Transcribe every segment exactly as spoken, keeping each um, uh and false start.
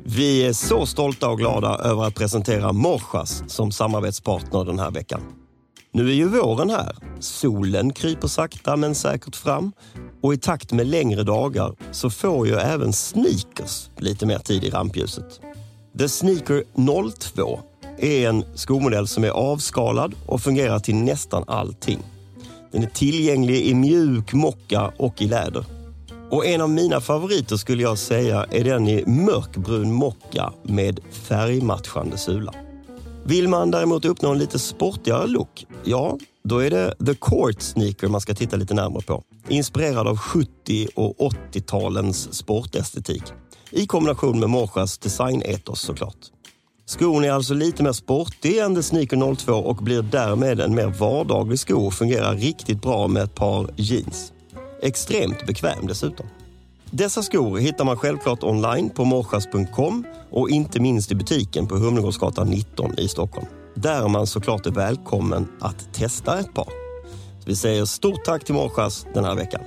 Vi är så stolta och glada över att presentera Morsas som samarbetspartner den här veckan. Nu är ju våren här. Solen kryper sakta men säkert fram. Och i takt med längre dagar så får ju även sneakers lite mer tid i rampljuset. The Sneaker noll två är en skomodell som är avskalad och fungerar till nästan allting. Den är tillgänglig i mjuk mocka och i läder. Och en av mina favoriter skulle jag säga är den i mörkbrun mocka med färgmatchande sula. Vill man däremot uppnå en lite sportigare look, ja, då är det The Court Sneaker man ska titta lite närmare på. Inspirerad av sjuttio- och åttiotalens sportestetik. I kombination med Morsas designetos såklart. Skon är alltså lite mer sportig än The Sneaker noll två och blir därmed en mer vardaglig sko och fungerar riktigt bra med ett par jeans. Extremt bekväm dessutom. Dessa skor hittar man självklart online på morsas punkt com och inte minst i butiken på Humlegårdsgatan nitton i Stockholm. Där man såklart är välkommen att testa ett par. Så vi säger stort tack till Morsas den här veckan.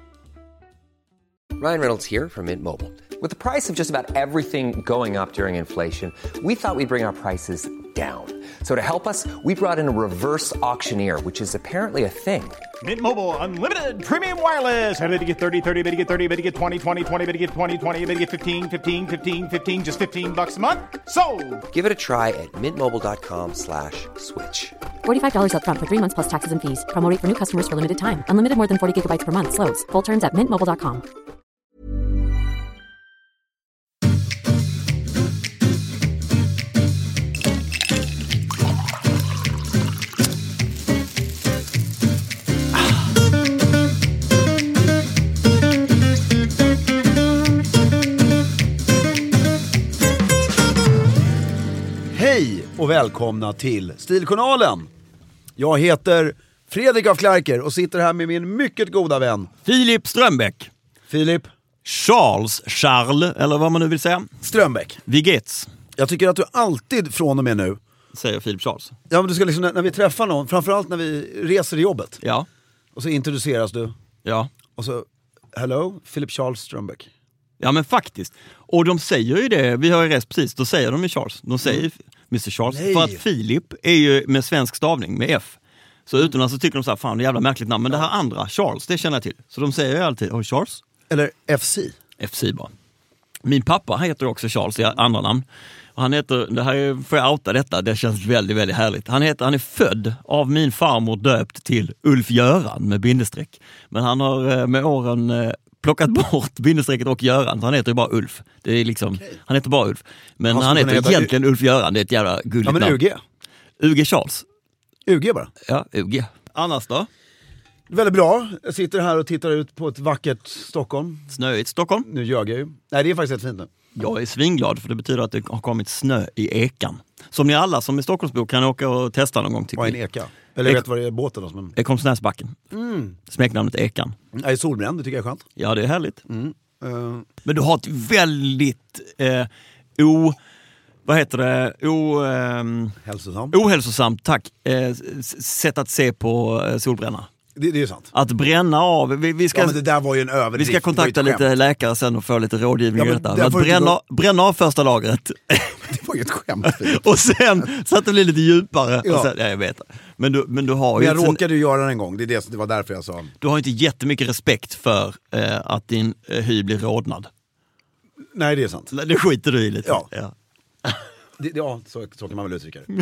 Ryan Reynolds here from Mint Mobile. With the price of just about everything going up during inflation, we thought we'd bring our prices down. So to help us, we brought in a reverse auctioneer, which is apparently a thing. Mint Mobile Unlimited Premium Wireless. How to get thirty, thirty, how to get thirty, how to get twenty, twenty, twenty, how to get twenty, twenty, how to get fifteen, fifteen, fifteen, fifteen, just fifteen bucks a month? Sold! Give it a try at mintmobile.com slash switch. forty-five dollars up front for three months plus taxes and fees. Promo rate for new customers for limited time. Unlimited more than forty gigabytes per month. Slows full terms at mint mobile dot com. Hej och välkomna till Stiljournalen. Jag heter Fredrik af Klerker och sitter här med min mycket goda vän Filip Strömbäck. Filip Charles, Charles, eller vad man nu vill säga. Strömbäck. Vigets, Jag tycker att du alltid från och med nu, säger Filip Charles. ja men du ska liksom, när, när vi träffar någon, framförallt när vi reser i jobbet, Ja, och så introduceras du, ja. och så, hello, Filip Charles Strömbäck. Ja men faktiskt. Och de säger ju det, vi har ju rest precis, då säger de ju Charles. De säger mm. mister Charles. Nej. För att Filip är ju med svensk stavning, med F. Så utomlands så tycker de så här, fan det är jävla märkligt namn. Men ja. Det här andra, Charles, det känner jag till. Så de säger ju alltid, oh Charles. Eller F C. F C bara. Min pappa heter också Charles i andra namn. Och han heter, det här är, får jag outa detta, det känns väldigt, väldigt härligt. Han heter, han är född av min farmor döpt till Ulf Göran med bindestreck. Men han har med åren plockat bort bindestrecket och Göran, så han heter ju bara Ulf. Det är liksom, okay. Han heter bara Ulf. Men han, han heter heta egentligen U- Ulf Göran, det är ett jävla gulligt namn. Ja men U G. U G Charles. U G bara. Ja, U G. Annars då? Väldigt bra. Jag sitter här och tittar ut på ett vackert Stockholm. Snöigt Stockholm. Nu ljög jag ju. Nej, det är faktiskt helt fint nu. Jag är svinglad för det betyder att det har kommit snö i Ekan. Som ni alla som är Stockholmsbor kan åka och testa någon gång. Vad är en eka? Eller jag vet vad det är båten då. Men... Ekomsnäsbacken. Mm. Smeknamnet Ekan. Jag är solbränd, det tycker jag är skönt. Ja, det är härligt. Mm. Uh... Men du har ett väldigt eh, o... Vad heter det? O, eh, Hälsosamt. Ohälsosamt, tack. Eh, sätt att se på eh, solbränna. Det, det är sant. Att bränna av. Vi, vi ska, ja, men det där var ju en överdrift. Vi ska kontakta lite läkare sen och få lite rådgivning ja, i detta. Att bränna, gå... bränna av första lagret. Det var ju ett skämt. Och sen så att det blir lite djupare. Ja. Och sen, ja, jag vet. Men du, men du har men jag ju... råkade sen, ju göra det en gång. Det, är det, det var därför jag sa. Du har inte jättemycket respekt för eh, att din eh, hy blir rodnad. Nej, det är sant. Det skiter du i lite. Ja. Ja. Det, ja, så, så kan man väl uttrycka det.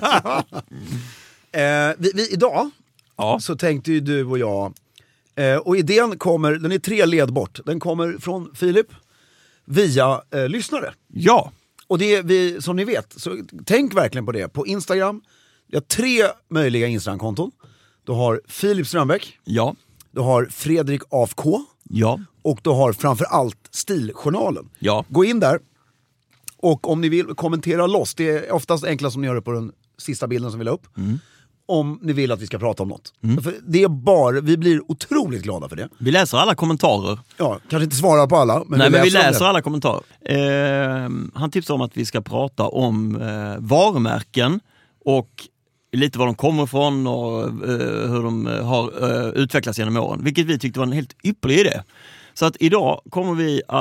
eh, vi, vi, idag ja. så tänkte ju du och jag, eh, och idén kommer, den är tre led bort. Den kommer från Filip via eh, lyssnare. Ja. Och det är vi, som ni vet, så tänk verkligen på det. På Instagram, vi har tre möjliga Instagram-konton. Du har Filip Strömbäck. Ja. Du har Fredrik A F K. Ja. Och du har framförallt Stiljournalen. Ja. Gå in där. Och om ni vill kommentera loss, det är oftast enklast som ni gör det på den sista bilden som vi la upp. Mm. Om ni vill att vi ska prata om något. Mm. För det är bara, vi blir otroligt glada för det. Vi läser alla kommentarer. Ja, kanske inte svarar på alla. Men Nej, vi men läser vi läser alla kommentarer. Eh, han tipsar om att vi ska prata om eh, varumärken och lite var de kommer ifrån och eh, hur de har eh, utvecklats genom åren. Vilket vi tyckte var en helt ypperlig idé. Så att idag kommer vi att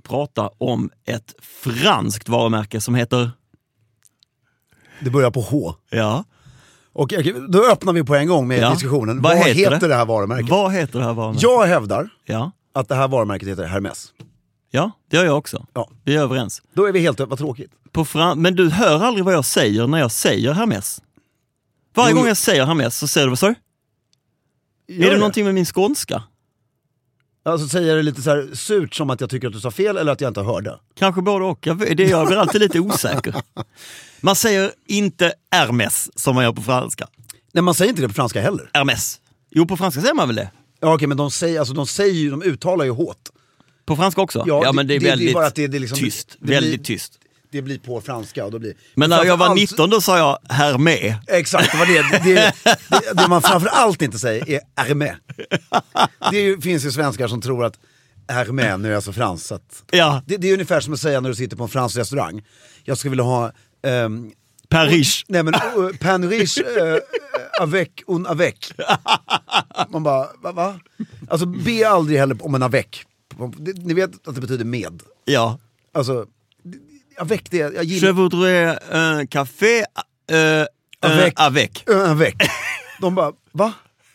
prata om ett franskt varumärke som heter... Det börjar på H. Ja. Och då öppnar vi på en gång med ja. diskussionen. Vad, Vad heter, heter det? det här varumärket? Vad heter det här varumärket? Jag hävdar ja. att det här varumärket heter Hermes. Ja, det gör jag också. Ja. Vi är överens. Då är vi helt, vad tråkigt. På fran- Men du hör aldrig vad jag säger när jag säger Hermes. Varje Jo. gång jag säger Hermes så säger du, vad sa du? Gör Är det det någonting med min skånska? Alltså säger det lite så här surt som att jag tycker att du sa fel eller att jag inte hörde? Kanske både och. Jag, det, jag blir alltid lite osäker. Man säger inte Hermes som man gör på franska. Nej, man säger inte det på franska heller. Hermes. Jo, på franska säger man väl det? Ja, okej, men de säger, alltså, de säger ju, de uttalar ju hårt. På franska också? Ja, Ja, men det är det- det är väldigt bara att det- det är liksom- tyst. det blir- väldigt tyst. Det blir på franska och då blir... Men när jag var framför allt- nitton då sa jag Hermé. Exakt, det var det. Det, det, det, det man framförallt inte säger är Hermé. Det är ju, finns ju svenskar som tror att Hermé nu är alltså frans. Så att, Ja. det, det är ungefär som att säga när du sitter på en fransk restaurang. Jag skulle vilja ha... Um, Paris. nej men, uh, pain riche uh, avec un avec. Man bara, va? va? Alltså be aldrig heller om en avec. Ni vet att det betyder med. Ja. Alltså, avec det, jag Je gillar... voudrais un café euh, Avec. un avec. Un avec. De bara, va?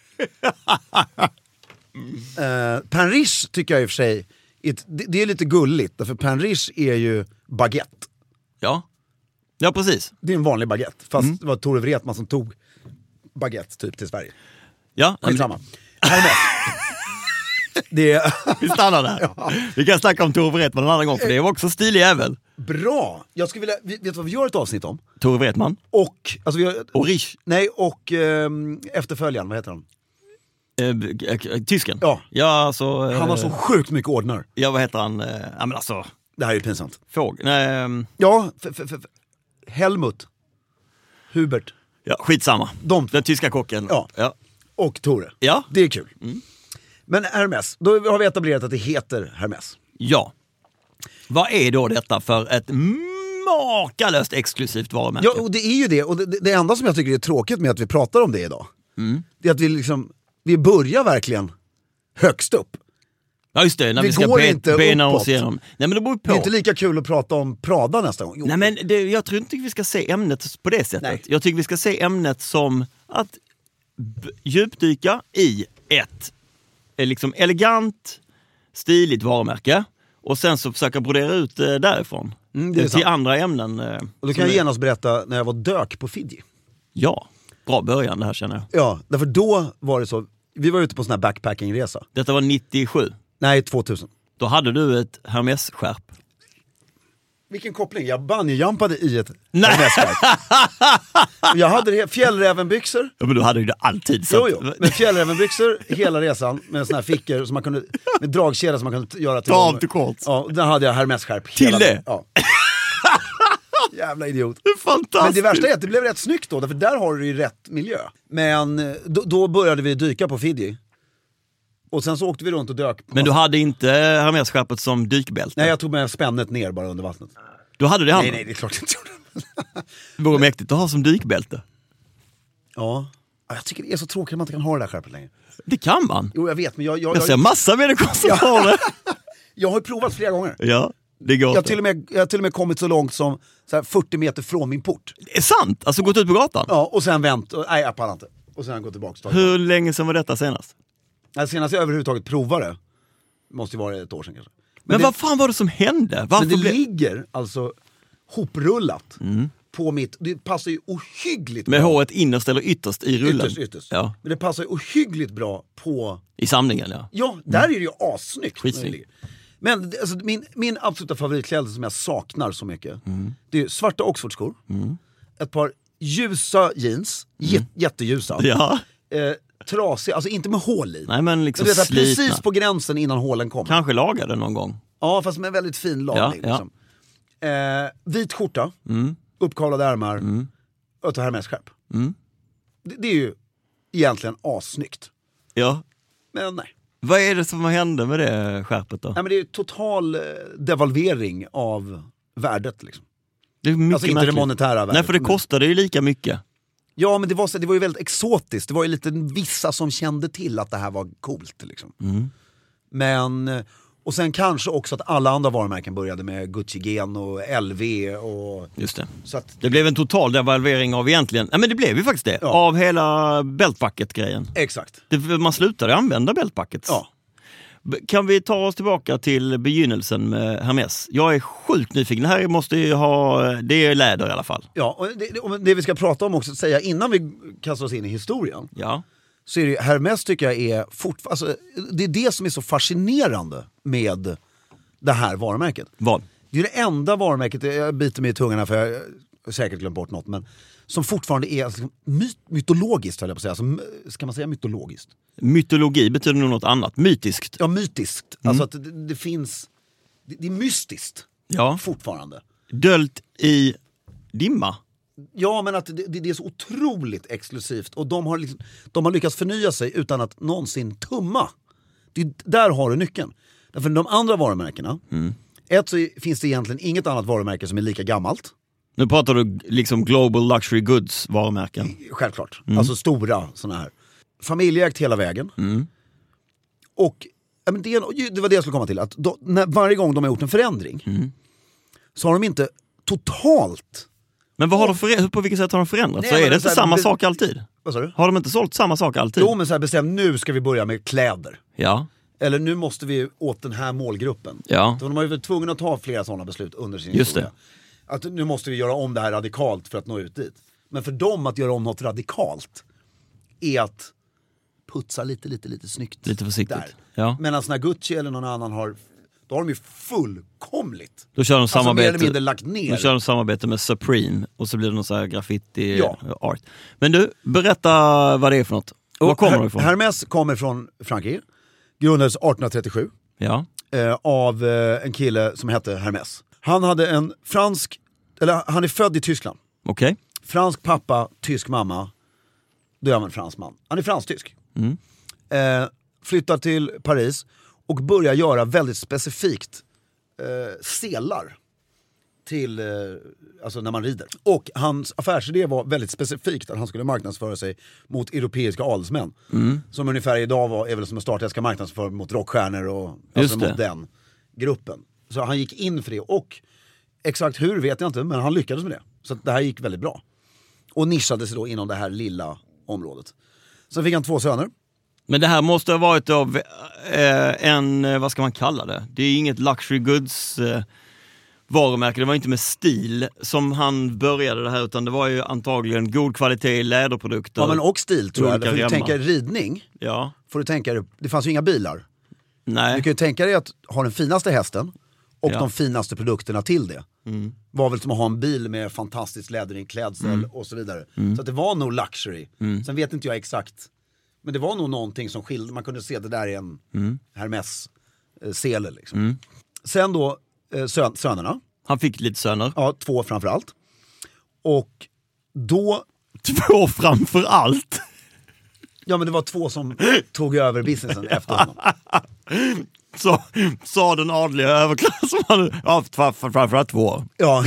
uh, pain riche tycker jag i och för sig, it, det, det är lite gulligt. För pain riche är ju baguette. Ja. Ja, precis. Det är en vanlig baguette. Fast mm. det var Tore Wretman som tog baguette typ till Sverige. Ja, Skitsamma. Hermes. Det är... vi stannar där. Ja. Vi kan snacka om Tore Wretman en annan gång, för det var också stilig jävel. Bra! Jag skulle vilja, vet du vad vi gör ett avsnitt om? Tore Wretman. Och, alltså vi har, Och Rich. nej, och um, efterföljaren, vad heter han? Eh, tysken. Ja. Ja, alltså, eh, Han har så sjukt mycket ordnar. ja, vad heter han? Eh, ja, men alltså, Det här är ju pinsamt. fåg. Nej, ehm, Ja, f- f- f- Helmut, Hubert ja, skitsamma. De- Den tyska kocken. Ja. Ja. och Tore. Ja. Det är kul. Men Hermes, då har vi etablerat att det heter Hermes. Ja. Vad är då detta för ett makalöst exklusivt varumärke? Ja, och det är ju det. Och det, det enda som jag tycker är tråkigt med att vi pratar om det idag, Mm. det är att vi liksom, vi börjar verkligen högst upp. Ja, just det, när Det vi ska går be- inte bena uppåt. oss igenom. Nej, men det beror på. Det är inte lika kul att prata om Prada nästa gång. Jo. Nej, men det, jag tror inte vi ska se ämnet på det sättet. Nej. Jag tycker vi ska se ämnet som att b- djupdyka i ett eh, liksom elegant, stiligt varumärke och sen så försöka brodera ut eh, därifrån Mm, det är till sant. andra ämnen. Eh, Och då kan som jag är- genast berätta när jag var dök på Fiji. Ja, bra början det här känner jag. Ja, därför då var det så, vi var ute på en sån här backpackingresa. Detta var nittiosju. Nej, tvåtusen. Då hade du ett Hermes-skärp. Vilken koppling, jag bungyjumpade i ett Nej. Hermes-skärp. Jag hade det, fjällrävenbyxor. Ja, men du hade ju det alltid. Så Jo, att- jo, med fjällrävenbyxor hela resan med såna här fickor som man kunde, med dragkedja som man kunde göra till Ta av dem. till kort. Ja, där hade jag Hermes-skärp Till hela det? tiden. Ja. Jävla idiot. Det är fantastiskt. Men det värsta är att det blev rätt snyggt då, för där har du ju rätt miljö. Men eh, då, då började vi dyka på Fiji. Och sen så åkte vi runt och dök. Men du hade inte Hermes-skärpet som dykbälte? Nej, jag tog med spännet ner bara under vattnet. Du hade det i Nej, handen? nej, det är klart jag inte gjorde. Det vore mäktigt att ha som dykbälte. Ja. Ja, jag tycker det är så tråkigt att man inte kan ha det där skärpet längre. Det kan man. Jo, jag vet, men jag, jag, Jag ser jag, massa människor som Ja. har det. jag har ju provat flera gånger. Ja, det går Jag har inte. till och med, jag har till och med kommit så långt som så här fyrtio meter från min port. Det är sant? Alltså gått ut på gatan? Ja, och sen vänt. Och, nej, jag pallar inte. Och sen gått tillbaka. Hur länge sedan var detta senast? Nej, senast jag överhuvudtaget provade, måste ju vara ett år sedan kanske. Men, det, vad fan var det som hände? Varför men det blev... ligger alltså hoprullat på mitt, det passar ju ohyggligt Med bra. håret innerst eller ytterst i rullen? Ytterst, ytterst. Ja, Men det passar ju ohyggligt bra på, i samlingen ja. ja, där är det ju assnyggt. Skitsnyggt. när det ligger. Men det- alltså, min, min absoluta favoritkläder som jag saknar så mycket, det är svarta Oxfordskor, ett par ljusa jeans, jät, jätteljusa, Ja, eh, trasiga, alltså inte med hål i. nej men liksom Men det är slitna. precis på gränsen innan hålen kommer. Kanske lagade någon gång. Ja, fast med väldigt fin lagning. Ja, ja. Liksom. Eh, vit skjorta, Mm. uppkavlade ärmar och ett Hermes-skärp. Mm. Det, det är ju egentligen assnyggt. Ja. Men nej. Vad är det som hände med det skärpet då? nej men det är ju total eh, devalvering av värdet. Liksom. Det är mycket Alltså inte märkligt. det monetära värdet. Nej, för det men- kostade ju lika mycket. Ja, men det var, så- det var ju väldigt exotiskt. Det var ju lite vissa som kände till att det här var coolt. Liksom. Mm. Men, Och sen kanske också att alla andra varumärken började med Gucci Gen och L V och... Just det. Så att, Det blev en total devalvering av egentligen, nej men det blev ju faktiskt det, Ja. av hela beltbucket-grejen. exakt. Det, man slutade använda beltbuckets. Ja. B- Kan vi ta oss tillbaka till begynnelsen med Hermes? Jag är sjukt nyfiken. Det här måste ju ha, det är läder i alla fall. Ja, och det, och det vi ska prata om också, säga innan vi kastar oss in i historien, Ja. så är det, Hermes tycker jag är fortfarande, alltså, det är det som är så fascinerande med det här varumärket. Vad? Det är det enda varumärket, jag biter mig i tungan här för jag har säkert glömt bort något, men som fortfarande är alltså, myt, mytologiskt, höll jag på att säga. Alltså, ska man säga mytologiskt? Mytologi betyder nog något annat. Mytiskt. Ja, mytiskt. Mm. Alltså att det, det finns, det, det är mystiskt Ja. fortfarande. Dölt i dimma. Ja, men att det, det, det är så otroligt exklusivt och de har, liksom, de har lyckats förnya sig utan att någonsin tumma. Det, där har du nyckeln. Därför de andra varumärkena, mm. ett så finns det egentligen inget annat varumärke som är lika gammalt. Nu pratar du liksom global luxury goods varumärken. Självklart. Mm. Alltså stora såna här. Familjeägt hela vägen. Mm. Och ja, men det, det var det jag skulle komma till. Att då, när, varje gång de har gjort en förändring Mm. så har de inte totalt... Men vad har de för, på vilket sätt har de förändrats? Nej, så är men det så inte här, samma be- sak alltid? Vad sa du? Har de inte sålt samma sak alltid? Jo, men så här bestämt, nu ska vi börja med kläder. Ja. Eller nu måste vi åt den här målgruppen. Ja. Så de har ju varit tvungna att ta flera sådana beslut under sin Just historia. Att nu måste vi göra om det här radikalt för att nå ut dit. Men för dem att göra om något radikalt är att putsa lite, lite, lite snyggt. Lite försiktigt. Där. Ja. Medan när Gucci eller någon annan har, då har de ju fullkomligt, Då kör de alltså mer samarbete, eller mindre lagt ner. då kör de samarbete med Supreme och så blir det någon så här graffiti Ja. art. Men du, berätta vad det är för något. Och Var kommer Her- det ifrån? Hermes kommer från Frankrike. Grundades arton trettiosju. Ja. Eh, av eh, en kille som hette Hermes. Han hade en fransk, eller han är född i Tyskland. Okej. Fransk pappa, tysk mamma. Då är han en fransk man. Han är fransk-tysk. Mm. Eh, flyttar till Paris och börjar göra väldigt specifikt eh, selar till, eh, alltså när man rider. Och hans affärsidé var väldigt specifikt att han skulle marknadsföra sig mot europeiska adelsmän. Mm. Som ungefär idag var, är väl som en start jag ska marknadsföra mot rockstjärnor och alltså Just det. mot den gruppen. Så han gick in för det och exakt hur vet jag inte, men han lyckades med det. Så att det här gick väldigt bra. Och nischade sig då inom det här lilla området. Sen fick han två söner. Men det här måste ha varit av eh, en, eh, vad ska man kalla det? Det är inget luxury goods eh, varumärke, det var inte med stil som han började det här, utan det var ju antagligen god kvalitet i läderprodukter. Ja, men och stil tror jag. Olika För du remmar. tänker ridning, Ja. får du tänka dig, det fanns ju inga bilar. Nej. Du kan ju tänka dig att ha den finaste hästen och Ja. de finaste produkterna till det. Mm. Var väl som att ha en bil med fantastiskt läderinklädsel Mm. och så vidare. Mm. Så att det var nog luxury. Mm. Sen vet inte jag exakt. Men det var nog någonting som skilde. Man kunde se det där är en Mm. Hermes eh, sele liksom. Mm. Sen då eh, sön- sönerna. Han fick lite söner. Ja, två framförallt. Och då... Två framför allt? Ja, men det var två som tog över businessen efter honom. Så sa den adliga överklassen. Ja, framförallt två. Ja.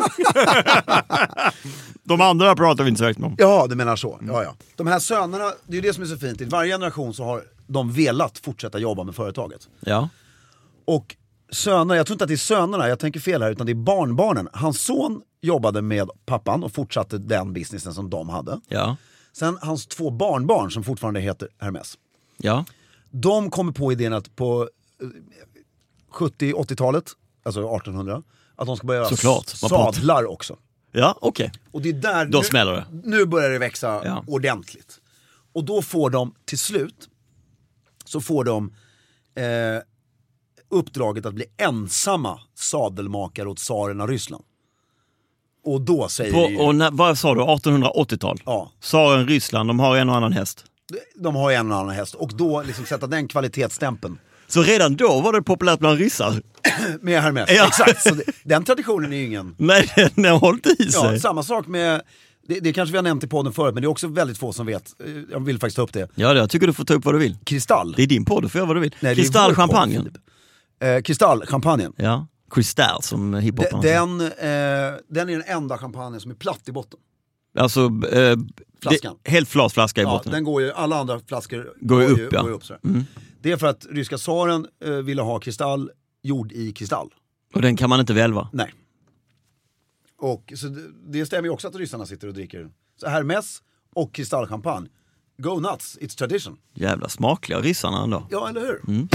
De andra pratar vi inte så högt om. Ja, du menar så. Ja, ja. De här sönerna, det är ju det som är så fint. I varje generation så har de velat fortsätta jobba med företaget. Ja. Och söner, jag tror inte att det är sönerna, jag tänker fel här, utan det är barnbarnen. Hans son jobbade med pappan och fortsatte den businessen som de hade. Ja. Sen hans två barnbarn som fortfarande heter Hermes. Ja. De kommer på idén att på sjuttio-åttiotalet, alltså artonhundra, att de ska börja göra Såklart, sadlar också. Ja, okej. Okay. Och det är där Då nu, smäller det. Nu börjar det växa Ja. ordentligt. Och då får de till slut så får de eh, uppdraget att bli ensamma sadelmakare åt tsaren av Ryssland. Och då säger På, vi, och när, vad sa du, artonhundraåttiotal? Ja. Tsaren Ryssland, de har en och annan häst. de har en och annan häst. Och då liksom sätta den kvalitetsstämpeln Så redan då var det populärt bland ryssar? med Hermes. Ja. Exakt, så det, den traditionen är ju ingen... Nej, den har hållit i sig. Ja, samma sak med, det, det kanske vi har nämnt i podden förut, men det är också väldigt få som vet. Jag vill faktiskt ta upp det. Ja, jag tycker du får ta upp vad du vill. Kristall. Det är din podd, du får göra vad du vill. Nej, det är Kristall vår podd, champagnen. Filip. Eh, Kristall champagnen. Ja, Kristall som hiphoparna säger. Den, eh, den är den enda champagnen som är platt i botten. Alltså, eh, Flaskan. det, helt flat flaska i Ja, botten. den går ju, alla andra flaskor Går ju upp, ja. går ju upp så här. Mm. Det är för att ryska tsaren eh, ville ha kristall gjord i kristall. Och den kan man inte välva. Nej. Och så det, det stämmer ju också att ryssarna sitter och dricker. Så Hermes och kristallchampagne. Go nuts, it's tradition. Jävla smakliga ryssarna ändå. Ja, eller hur? Mm.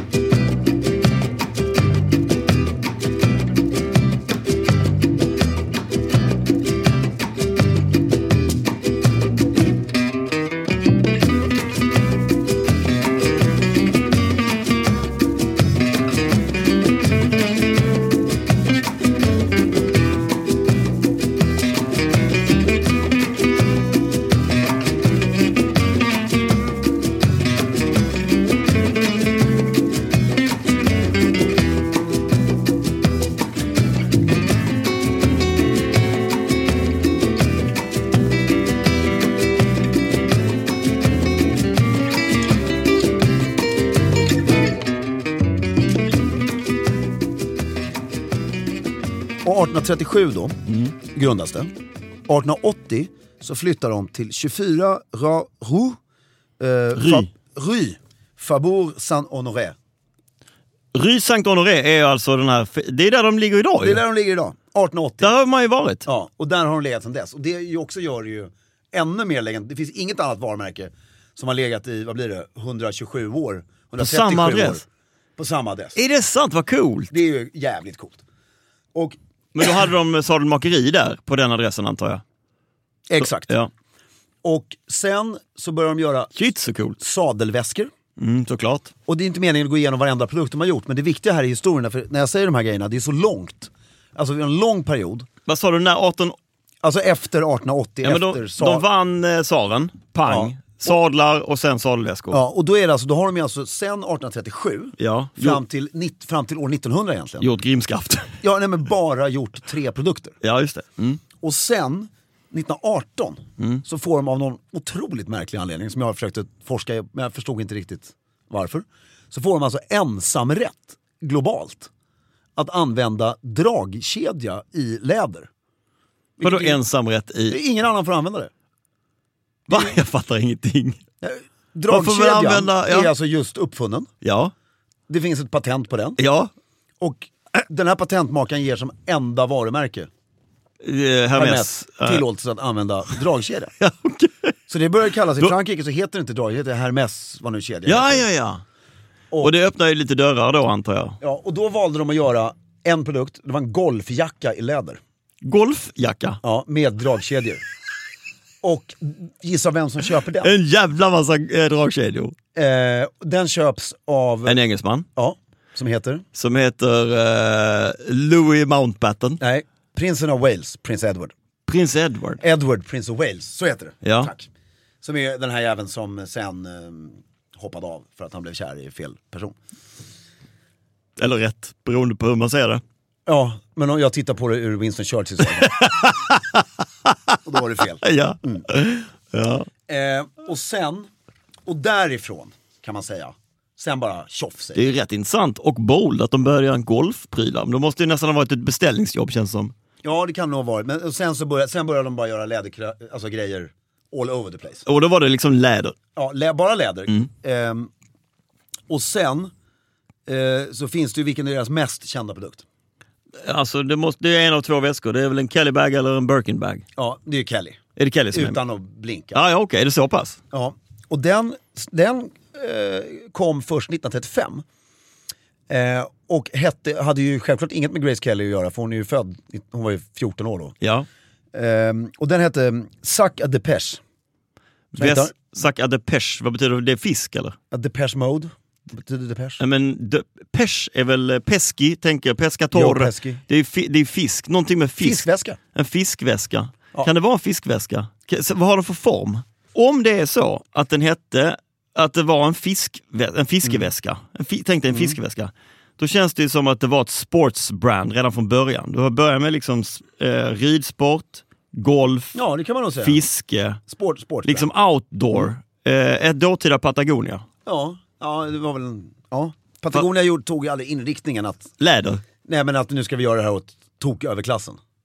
arton trettiosju då mm. grundas det. arton åttio så flyttar de till tjugofyra Rue, eh, Rue. Fa, Rue Faubourg Saint-Honoré. Rue Saint-Honoré är alltså den här, det är där de ligger idag. Det är där de ligger idag, arton åttio. Där har man ju varit. Ja, och där har de legat sedan dess. Och det ju också gör det ju ännu mer längre. Det finns inget annat varumärke som har legat i, vad blir det, etthundratjugosju år. På samma adress. År, på samma adress. Är det sant? Vad coolt. Det är ju jävligt coolt. Och men då hade de sadelmakeri där på den adressen antar jag. exakt. Så, ja. Och sen så börjar de göra shit, så coolt. sadelväskor. Mm, såklart. Och det är inte meningen att gå igenom varenda produkt de har gjort. Men det viktiga här i historien, för när jag säger de här grejerna, det är så långt. Alltså det är en lång period. Vad sa du, när arton... Alltså efter arton åttio, ja, men efter de, sa... de vann eh, saren, pang, Ja. sadlar och sen sadelväskor. Ja, och då är det alltså, då har de ju alltså sen arton trettiosju Ja. fram till, fram till år nittonhundra egentligen. Gjort grimskaft. Ja, nej, men bara gjort tre produkter. Ja, just det. Mm. Och sen nittonarton mm. så får de av någon otroligt märklig anledning som jag har försökt att forska i, men jag förstod inte riktigt varför. Så får de alltså ensamrätt globalt att använda dragkedja i läder. Vadå Vilket är- ensamrätt i... Ingen annan får använda det. Va? Jag fattar ingenting. Varför vill Dragkedjan använda- ja. är alltså just uppfunnen. Ja. Det finns ett patent på den. Ja. Och den här patentmakaren ger som enda varumärke Eh, Hermes. Hermes Eh, tillåtelse att använda dragkedja. Ja, okej. Så det börjar kallas, i Då- Frankrike så heter det inte dragkedja, det heter Hermes, vad nu kedja Ja, heter. ja, ja. Och- Och det öppnar ju lite dörrar då antar jag. Ja, och då valde de att göra en produkt, det var en golfjacka i läder. Golfjacka. Ja, med dragkedjor. Och gissa vem som köper den? En jävla massa eh, dragkedjor. Eh, den köps av, En engelsman ja, som heter, som heter eh, Louis Mountbatten. nej, prinsen av Wales, prins Edward. Prins Edward. Edward, Prince of Wales, så heter det. Ja. Tack. Som är den här jäveln som sen eh, hoppade av för att han blev kär i fel person. Eller rätt, beroende på hur man ser det. Ja, men om jag tittar på det ur Winston Churchills ögon. Och då var det fel. Ja. Ja. Eh, och sen, och därifrån kan man säga, sen bara tjoff sig. Det är ju rätt intressant och bold att de börjar göra en golfprylar. Men då måste det nästan ha varit ett beställningsjobb känns som. Ja, det kan nog ha varit. Men och sen så började, sen började de bara göra läder, alltså grejer all over the place. Och då var det liksom läder. Ja, lä, bara läder. Mm. Ehm, och sen eh, så finns det ju, vilken är deras mest kända produkt? Alltså det, måste, det är en av två väskor. Det är väl en Kelly-bag eller en Birkin-bag. Ja, det är ju Kelly. Är det Kelly som Utan är? att blinka. Ja, ja okej. Är det så pass? Ja, och den, den eh, kom först nittonhundratrettiofem. Eh, och hette, hade ju självklart inget med Grace Kelly att göra, för hon är ju född, hon var ju fjorton år då. Ja. Eh, och den hette Sac à Depeche. Ves, sac à depeche, vad betyder det? Det är fisk eller? A Depeche Mode. Vad betyder Depeche? Ja, men de, peche är väl pesky, tänker jag. Pescator. Jo, pesky. Det är, fi, det är fisk, någonting med fisk. Fiskväska. En fiskväska. Ja. Kan det vara en fiskväska? Kan, så, vad har den för form? Om det är så att den hette, att det var en, fisk, en fiskeväska. Mm. En fi, tänk dig en mm. fiskeväska. Då känns det som att det var ett sportsbrand redan från början. Du har börjat med liksom eh, ridsport, golf, Ja, det kan man nog säga. fiske, Sport, sport. liksom outdoor. Eh, ett dåtida Patagonia. Ja, ja, det var väl en, ja. Patagonia gjorde, tog ju aldrig inriktningen att, Läder. nej men att nu ska vi göra det här åt tok över klassen.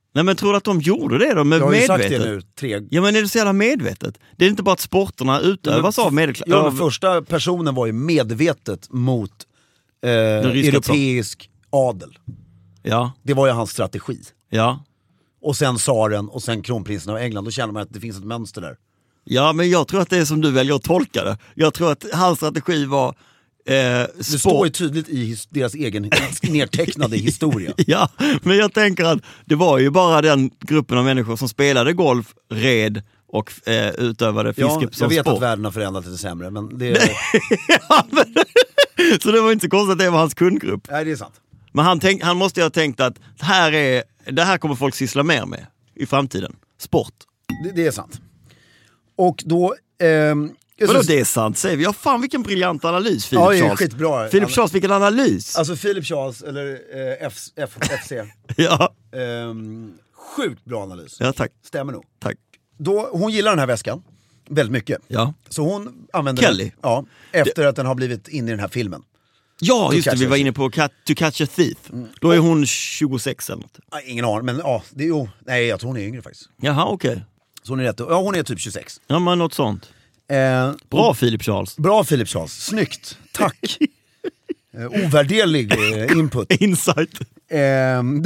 Nej, men tror du att de gjorde det då med Jag har ju medvetet? sagt det nu tre... Ja, men är det så jävla medvetet? Det är inte bara att sporterna utövas men, av medelklass. Ja, den första personen var ju medvetet mot eh, europeisk adel. Ja, Det var ju hans strategi. ja. Och sen tsaren och sen kronprinsen av England. Då känner man att det finns ett mönster där. Ja, men jag tror att det är som du väljer att tolka det. Jag tror att hans strategi var eh, Det sport. står ju tydligt i his- deras egen nedtecknade historia. Ja, men jag tänker att det var ju bara den gruppen av människor som spelade golf, red och eh, utövade fiske Ja, som jag vet sport. att världen har förändrats lite sämre, men det är... Ja, men, så det var inte så konstigt att det var hans kundgrupp. Nej, det är sant. Men han, tänk, han måste ju ha tänkt att här är, det här kommer folk syssla mer med i framtiden. Sport. Det, det är sant. Och då... Ehm, Vadå det är sant, säger vi. Ja, fan vilken briljant analys, Philip Ja, det är Charles. skitbra. Philip Alltså- Charles, vilken analys. Alltså Philip Charles, eller eh, F, F, F C. ja. Ehm, sjukt bra analys. ja, tack. Stämmer nog. tack. Då, hon gillar den här väskan väldigt mycket. Ja. Så hon använder Kelly. den ja, efter att den har blivit inne i den här filmen. Ja, just det, catch vi var a inne på cat, To catch a thief. Då är hon tjugosex eller något. Ah, ingen aning, men ja, det är ju... Nej, jag tror hon är yngre faktiskt. Jaha, okej. Så hon är rätt... Ja, hon är typ tjugosex. Ja, men något sånt. Eh, Bra, Philip Charles. Bra Philip Charles, snyggt. Tack. eh, ovärderlig eh, input. Insight. Ehm,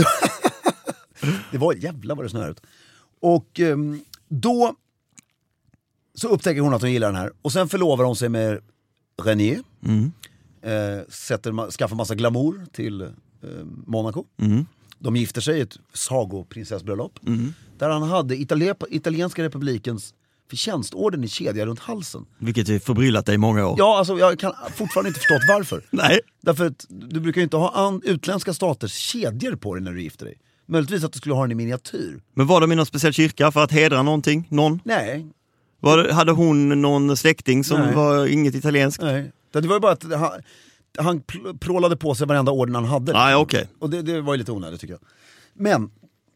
det var jävla vad det snöar ut. Och ehm, då så upptäcker hon att hon gillar den här. Och sen förlovar hon sig med René. Mm. Eh, sätter, ma- skaffar massa glamour till eh, Monaco. Mm. De gifter sig i ett sagoprinsessbröllop. Mm. Där han hade Italien- italienska republikens förtjänstorden i kedja runt halsen. Vilket är förbryllat dig i många år. Ja, alltså jag kan fortfarande inte förstått varför. Nej. Därför att du brukar ju inte ha an- utländska staters kedjor på dig när du gifter dig. Möjligtvis att du skulle ha den i miniatyr. Men var de i någon speciell kyrka för att hedra någonting? Någon? Nej, Var, det- hade hon någon släkting som Nej. var inget italienskt? nej. Det var ju bara att han, han pl- prålade på sig varenda orden han hade. Nej, okej. Och det, det var ju lite onödigt tycker jag. Men,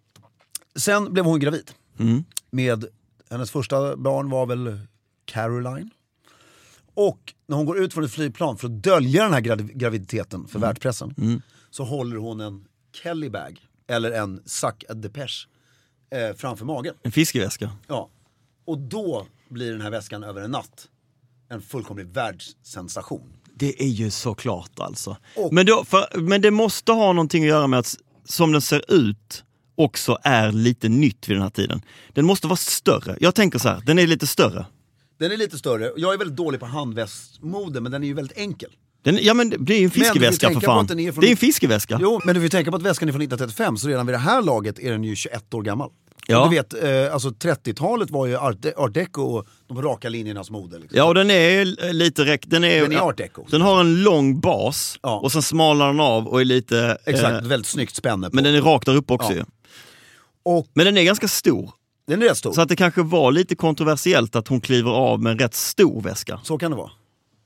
sen blev hon gravid. Mm. Med, hennes första barn var väl Caroline. Och när hon går ut från ett flygplan för att dölja den här grav- graviditeten för Mm. världspressen. Så håller hon en Kelly bag, eller en sac à dépêche, eh, framför magen. En fiskeväska. Ja. Och då blir den här väskan över en natt en fullkomlig världssensation. Det är ju såklart alltså. Och- Men, då, för, men det måste ha någonting att göra med att som den ser ut också är lite nytt vid den här tiden. Den måste vara större. Jag tänker så här, den är lite större. Den är lite större. Jag är väldigt dålig på handväskmode, men den är ju väldigt enkel. Den, ja men det är ju en Men du får fiskeväska för tänka på fan. att den är från- Det är en fiskeväska. Jo, men du får ju tänka på att väskan är från nittonhundratrettiofem, så redan vid det här laget är den ju tjugoett år gammal. Ja. Och du vet, eh, alltså trettiotalet var ju art, de- art deco och de raka linjernas mode. Liksom. Ja, och den är lite räck. Den är, Den är art deco. Den har en lång bas Ja. och sen smalar den av och är lite... Exakt, eh, väldigt snyggt spänne på. men den är rakt där uppe också Ja. ju. Och Men den är ganska stor. den är rätt stor. Så att det kanske var lite kontroversiellt att hon kliver av med en rätt stor väska. Så kan det vara.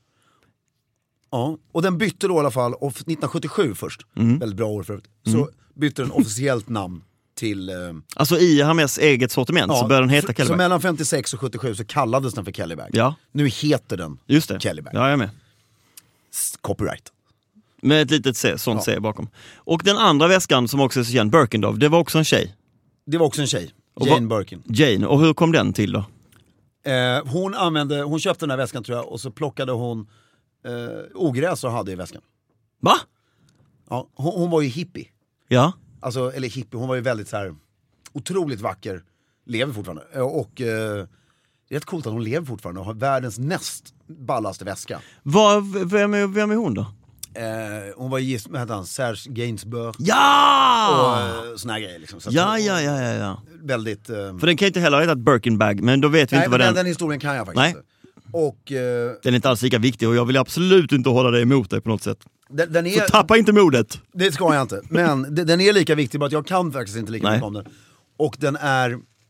Ja, och den bytte då i alla fall, och nittonhundrasjuttiosju först, Mm. väldigt bra år förut, så bytte den officiellt namn till... Eh, Alltså i Hermès eget sortiment så börjar den heta så, Kelly så Bag. mellan femtiosex och sjuttiosju så kallades den för Kelly Bag. Ja. Nu heter den Just det. Kelly Bag. Ja, jag är med. S- Copyright. Med ett litet C, sånt Ja. C bakom. Och den andra väskan som också är så känd, Birkendov, det var också en tjej. Det var också en tjej, Och Jane vad- Birkin. Jane, och hur kom den till då? Eh, hon, använde, hon köpte den här väskan tror jag, och så plockade hon eh, ogräs och hade i väskan. Va? Ja, hon, hon var ju hippie. Ja. Alltså, eller hippie, hon var ju väldigt så här otroligt vacker, lever fortfarande. Eh, Och eh, det är rätt coolt att hon lever fortfarande och har världens näst ballaste väska. Vad, vem, är, vem är hon då? Eh, hon var gift med han, Serge Gainsbourg Ja! och eh, såna här grejer liksom. Så att Ja, hon- ja, ja, ja, ja. Väldigt... Eh, För den kan ju inte heller ha hetat Birkenbag, men då vet vi nej, inte men vad den, den... den historien kan jag faktiskt Nej. inte. Och eh, Den är inte alls lika viktig och jag vill absolut inte hålla dig emot dig på något sätt. den, den Så är... tappa inte modet. Det ska jag inte, men de- den är lika viktig, bara att jag kan faktiskt inte lika Nej. mycket om den. Och den är...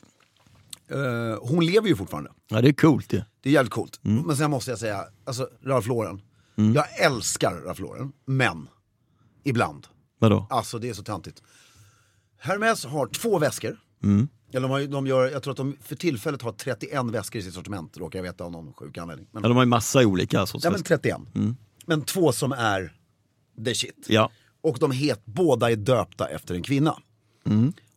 eh, hon lever ju fortfarande. Ja, det är coolt ju. Det är jävligt coolt. Mm. Men sen måste jag säga, alltså Ralph Lauren. Jag älskar Ralph Lauren, men ibland. Vadå? Alltså det är så tantigt. Hermès har två väskor. Mm. Eller de, har, ju- de gör, jag tror att de för tillfället har trettioen väskor i sitt sortiment, råkar jag veta av någon sjuk anledning. Men, Ja, de har ju massa olika sorts ja, men väskor. trettioen. Men två som är the shit. Ja. Och de het, båda är döpta efter en kvinna.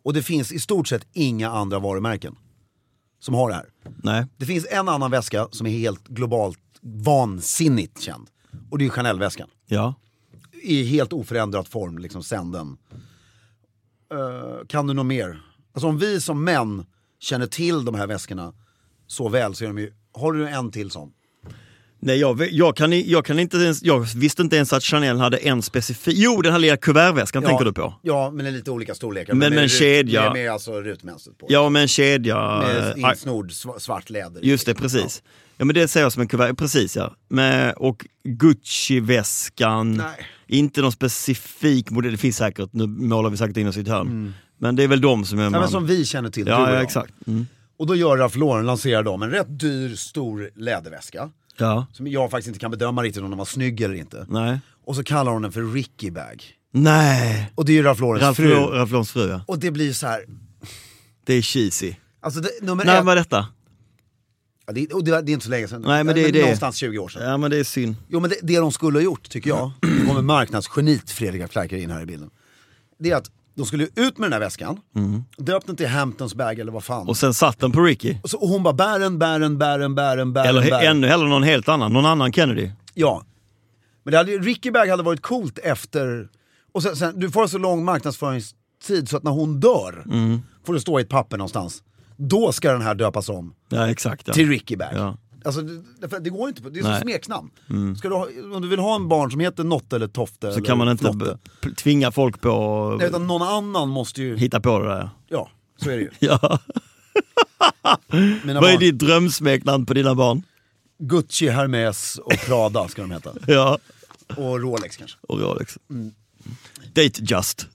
Och det finns i stort sett inga andra varumärken som har det här. Nej. Det finns en annan väska som är helt globalt vansinnigt känd. Och det är Chanel-väskan. Ja. I helt oförändrad form, liksom sen den. Uh, kan du något mer? Alltså om vi som män känner till de här väskorna så väl så är de ju... Har du en till sån? Nej, jag, jag, kan, jag kan inte ens, jag visste inte ens att Chanel hade en specifik. Jo, den här lilla kuvertväskan ja, tänker du på. Ja, men det är lite olika storlekar. Men med en rut, kedja. Med, med alltså rutmönstret på. Ja, med en kedja. Med insnord svart läder. Just det, precis. Ja, ja men det ser jag som en kuvert, precis ja. Med, och Gucci-väskan. Nej. Inte någon specifik modell, det finns säkert, nu målar vi säkert in oss i ett hörn. Mm. Men det är väl de som är ja, man... men som vi känner till. Ja, ja exakt. Mm. Och då gör Ralph Lauren, lanserar de en rätt dyr, stor läderväska. Ja. Som jag faktiskt inte kan bedöma riktigt om den var snygg eller inte. Nej. Och så kallar hon den för Ricky Bag. Nej. Och det är ju Ralph Laurens Ralph fru. Ralph Laurens fru, ja. Och det blir så här. Det är cheesy. Alltså det, nummer När ett... var detta? Ja, det, och det, det är inte så länge sedan. Nej, men det är det. Någonstans tjugo år sedan. Ja, men det är synd. Jo, men det, det de skulle ha gjort, tycker jag, nu kommer marknadsgenit Fredrik Flerker in här i bilden. Det är att de skulle ut med den här väskan, mm. döpt den till Hamptons bag eller vad fan. Och sen satt den på Ricky. Och, så, och hon bara, bär den, bär den, bär den, bär den, bär den. Eller bär den. ännu hellre någon helt annan, någon annan Kennedy. Ja. Men det hade, Ricky Bag hade varit coolt efter... Och sen, sen, du får så lång marknadsföringstid så att när hon dör mm. får det stå i ett papper någonstans. Då ska den här döpas om. Ja, exakt. Ja. Till Ricky Bag. Ja. Alltså, det, det går inte på, det är Nej. så smeknamn. Mm. Ska du ha, om du vill ha en barn som heter Notte eller Tofte så eller kan man inte b- tvinga folk på... Nej, utan någon annan måste ju... Hitta på det där. Ja, så är det ju. Ja. Mina Vad är barn... ditt drömsmeknamn på dina barn? Gucci, Hermes och Prada ska de heta. Ja. Och Rolex kanske. Och Rolex. Mm. Date Just.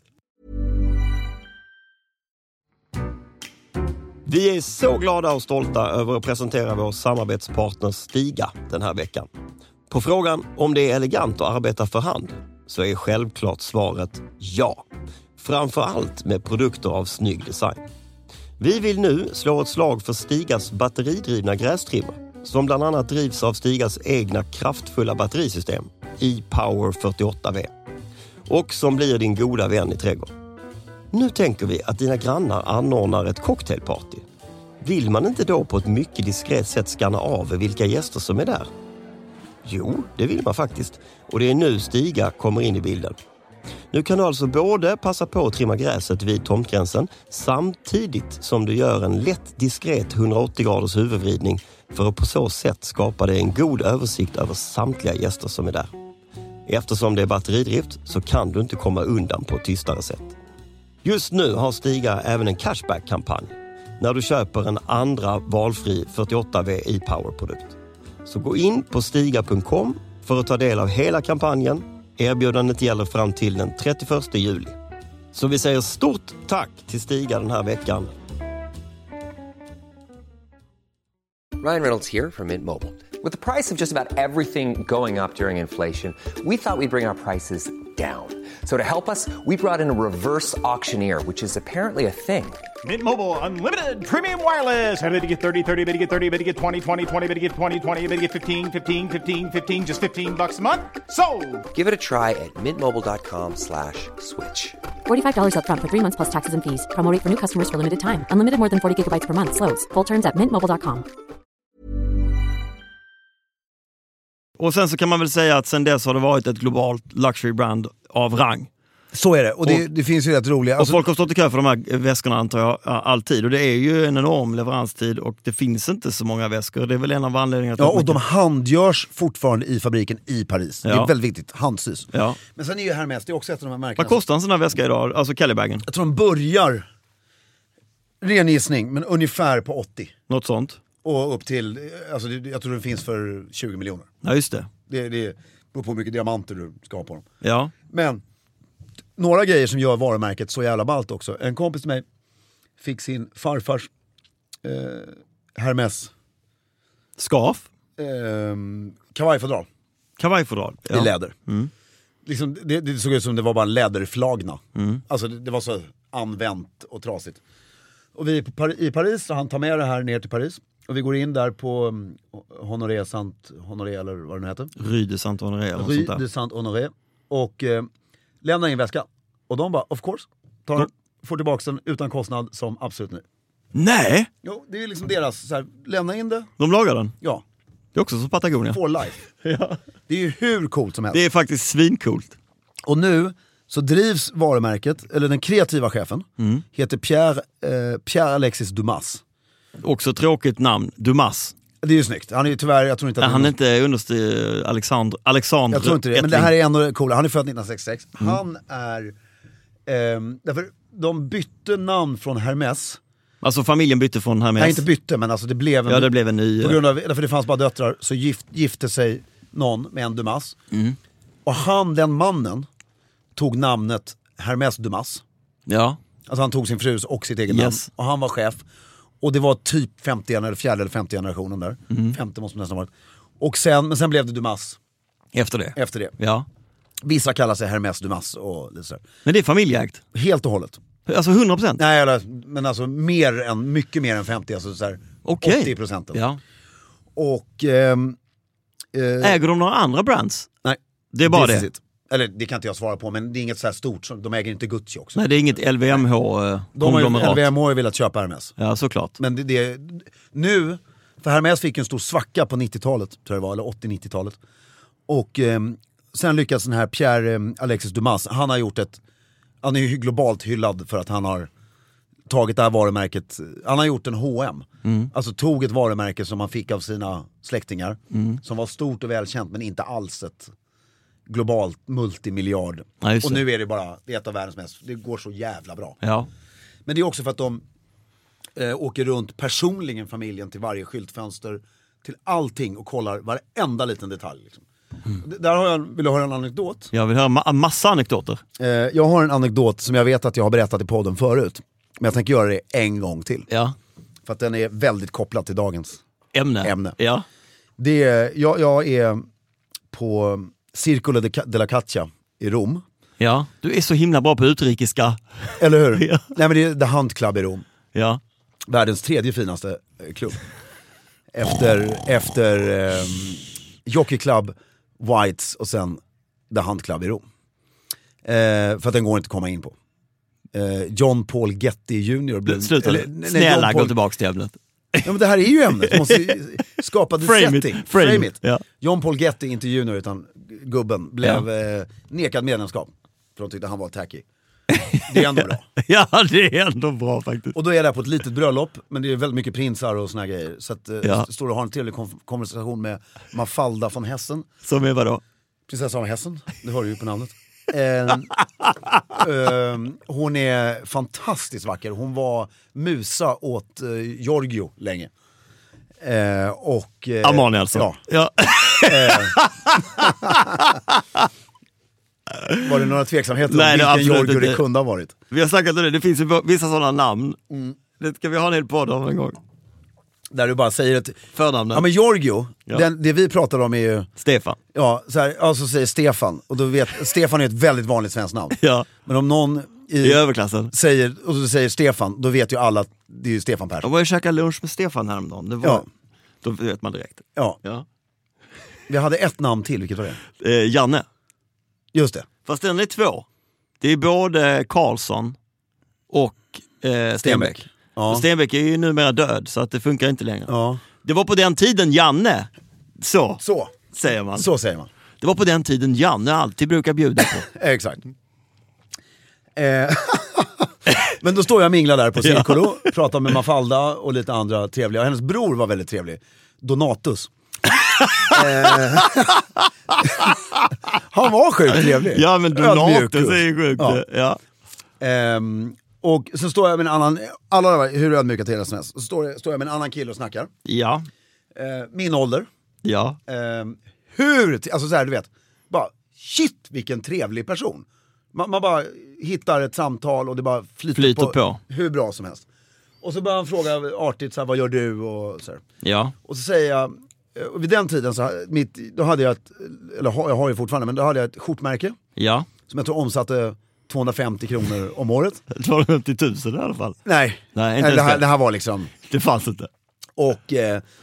Vi är så glada och stolta över att presentera vår samarbetspartner Stiga den här veckan. På frågan om det är elegant att arbeta för hand så är självklart svaret ja. Framför allt med produkter av snygg design. Vi vill nu slå ett slag för Stigas batteridrivna grästrimmer som bland annat drivs av Stigas egna kraftfulla batterisystem e-Power fyrtioåtta V och som blir din goda vän i trädgården. Nu tänker vi att dina grannar anordnar ett cocktailparty. Vill man inte då på ett mycket diskret sätt skanna av vilka gäster som är där? Jo, det vill man faktiskt. Och det är nu Stiga kommer in i bilden. Nu kan du alltså både passa på att trimma gräset vid tomtgränsen samtidigt som du gör en lätt diskret hundraåttio graders huvudvridning för att på så sätt skapa dig en god översikt över samtliga gäster som är där. Eftersom det är batteridrift så kan du inte komma undan på ett tystare sätt. Just nu har Stiga även en cashback-kampanj när du köper en andra valfri fyrtioåtta V e-Power-produkt. Så gå in på stiga punkt com för att ta del av hela kampanjen. Erbjudandet gäller fram till den trettioförsta juli. Så vi säger stort tack till Stiga den här veckan. Ryan Reynolds here from Mint Mobile. With the price of just about everything going up during inflation, we thought we'd bring our prices down. So to help us, we brought in a reverse auctioneer, which is apparently a thing. Mint Mobile Unlimited Premium Wireless. How to get thirty, thirty, how to get thirty, how to get twenty, twenty, twenty, how to get twenty, twenty, how to get fifteen, fifteen, fifteen, fifteen, just fifteen bucks a month? Sold! Give it a try at mintmobile.com slash switch. forty-five dollars up front for three months plus taxes and fees. Promo rate for new customers for limited time. Unlimited more than forty gigabytes per month. Slows full terms at mint mobile dot com. Och sen så kan man väl säga att sen dess har det varit ett globalt luxury brand av rang. Så är det, och det, det finns ju rätt roliga... Alltså, och folk har stått i kö för de här väskorna antar jag alltid. Och det är ju en enorm leveranstid och det finns inte så många väskor. Det är väl en av anledningarna till ja, att och mycket... de handgörs fortfarande i fabriken i Paris. Ja. Det är väldigt viktigt, handsys. Ja. Men sen är ju Hermes, det är också ett av de här märkena. Vad kostar en sån här väska idag? Alltså Kellybagen? Jag tror de börjar, ren gissning, men ungefär på åttio. Något sånt? Och upp till, alltså jag tror det finns för tjugo miljoner. Ja, just det. Det, det beror på hur mycket diamanter du ska ha på dem. Ja. Men några grejer som gör varumärket så jävla ballt också. En kompis till mig fick sin farfars eh, Hermes Scarf? eh, kavajfodral Kavajfodral? Ja. i läder. Mm. Liksom, det, det såg ut som det var bara läderflagna. Mm. Alltså det, det var så använt och trasigt. Och vi är på Par- i Paris, så han tar med det här ner till Paris. Och vi går in där på um, Honoré Saint Honoré eller vad det nu heter. Rue de Saint Honoré eller Rue de Saint Honoré. Och eh, lämnar in väskan. Och de bara, of course. Tar de, får tillbaka den utan kostnad som absolut ny. Nej! Jo, det är ju liksom deras, så här, lämna in det. De lagar den? Ja. Det är också som Patagonia. For life. Ja. Det är ju hur coolt som helst. Det är faktiskt svincoolt. Och nu så drivs varumärket, eller den kreativa chefen, mm. heter Pierre, eh, Pierre Alexis Dumas. Också tråkigt namn, Dumas. Det är ju snyggt. Han är ju tyvärr, jag tror inte att ja, han är inte understyr Alexander, Alexander Jag tror inte det, Ettling. men det här är ändå coolt. Han är född nittonhundrasextiosex. Mm. Han är, eh, därför de bytte namn från Hermes. Alltså familjen bytte från Hermes? Nej, inte bytte, men alltså det blev en, ja, det blev en ny. På grund av, därför det fanns bara döttrar, så gift, gifte sig någon med en Dumas. Mm. Och han, den mannen, tog namnet Hermes Dumas. Ja. Alltså han tog sin frus och sitt eget yes. namn. Och han var chef. Och det var typ femtio eller fjärde eller femte generationen där. Mm. femtio måste det nästan ha varit. Och sen, men sen blev det Dumas. Efter det? Efter det. Ja. Vissa kallar sig Hermes Dumas och lite så. Men det är familjeägt? Helt och hållet. Alltså hundra procent? Nej, eller, men alltså mer än, mycket mer än femtio, alltså så här okay. åttio procent. Ja. Och... Ehm, eh, äger de några andra brands? Nej. Det är bara det? It. Eller det kan inte jag svara på, men det är inget så här stort, de äger inte Gucci också. Nej, det är inget L V M H eh, de har, L V M H har velat köpa Hermes. Ja, såklart. Men det, det, nu, för Hermes fick en stor svacka på nittiotalet, tror jag det var, eller åttio-nittiotalet. Och eh, sen lyckades den här Pierre eh, Alexis Dumas, han har gjort ett, han är ju globalt hyllad för att han har tagit det här varumärket, han har gjort en H och M. Mm. Alltså tog ett varumärke som han fick av sina släktingar, mm. som var stort och välkänt men inte alls ett globalt multimiljard. Ja, och nu är det bara, det är ett av världens mest, det går så jävla bra. Ja. Men det är också för att de eh, åker runt personligen, familjen, till varje skyltfönster, till allting och kollar varenda liten detalj. Liksom. Mm. D- där har jag, vill du höra en anekdot? Jag vill höra ma- massa anekdoter. Eh, jag har en anekdot som jag vet att jag har berättat i podden förut. Men jag tänker göra det en gång till. Ja. För att den är väldigt kopplad till dagens ämne. ämne. Ja. Det är, jag, jag är på Circolo de la Caccia i Rom. Ja, du är så himla bra på utrikiska. Eller hur? Ja. Nej, men det är The Hunt Club i Rom. Ja. Världens tredje finaste klubb. Efter, efter eh, Jockey Club, Whites och sen The Hunt Club i Rom. Eh, för att den går inte att komma in på. Eh, John Paul Getty junior blev, Sluta, eller, nej, snälla Paul... gå tillbaka till ämnet. Ja, men det här är ju ämnet, du måste skapa the frame setting. It, frame, frame it. it. Ja. John Paul Getty, inte junior utan gubben, blev ja. eh, nekad medlemskap. För de tyckte han var tacky. Det är ändå bra. Ja, det är ändå bra faktiskt. Och då är jag där på ett litet bröllop, men det är väldigt mycket prinsar och såna grejer. Så att, ja. står och har en trevlig konversation med Mafalda von Hessen. Som är vadå? Prinsessa av Hessen, det hör du ju på namnet. eh, eh, hon är fantastiskt vacker. Hon var musa åt eh, Giorgio länge. Eh, och, eh, Armani alltså. Ja. ja. eh, var det några tveksamheter Nej, om vilken Giorgio inte. det kunde ha varit? Vi har snackat om det, det finns ju vissa sådana namn. Mm. Det ska vi ha en hel podd om en gång. Där du bara säger ett förnamnet. Ja, men Giorgio, ja. den, det vi pratar om är ju Stefan. Ja, så här, alltså säger Stefan. Och då vet, Stefan är ett väldigt vanligt svenskt namn. Ja. Men om någon i, I överklassen säger, och så säger Stefan, då vet ju alla att det är ju Stefan Persson. Jag var ju käka lunch med Stefan häromdagen. Det var, ja. Då vet man direkt. Ja. ja. Vi hade ett namn till, vilket var det? Eh, Janne. Just det. Fast den är två. Det är både Karlsson och eh, Stenbeck. Stenbeck. Ja. Stenbeck är ju numera död, så att det funkar inte längre. Ja. Det var på den tiden Janne. Så, så säger man. Så säger man. Det var på den tiden Janne alltid brukar bjuda på. Exakt. Eh, men då står jag och minglar där på Circolo, ja. Pratar med Mafalda och lite andra trevliga. Hennes bror var väldigt trevlig. Donatus. eh, han var sjukt trevlig. Ja, men Donatus är ju sjukt. Ja. Ja. Eh, och så står jag med en annan, alla var hur ödmjuka till som helst. Så står, står jag med en annan kille och snackar. Ja. Eh, min ålder. Ja. Eh, hur, alltså så här, du vet, bara shit vilken trevlig person. Man, man bara hittar ett samtal och det bara flyter, flyter på, på hur bra som helst. Och så börjar han fråga artigt så här, vad gör du och så här. Ja. Och så säger jag, och vid den tiden så mitt, då hade jag ett, eller jag har ju fortfarande, men då hade jag ett skjortmärke. Ja. Som jag tror omsatte tvåhundrafemtio kronor om året. tvåhundrafemtio tusen i alla fall. Nej, Nej inte det, här, det här var liksom... Det fanns inte. Och, eh,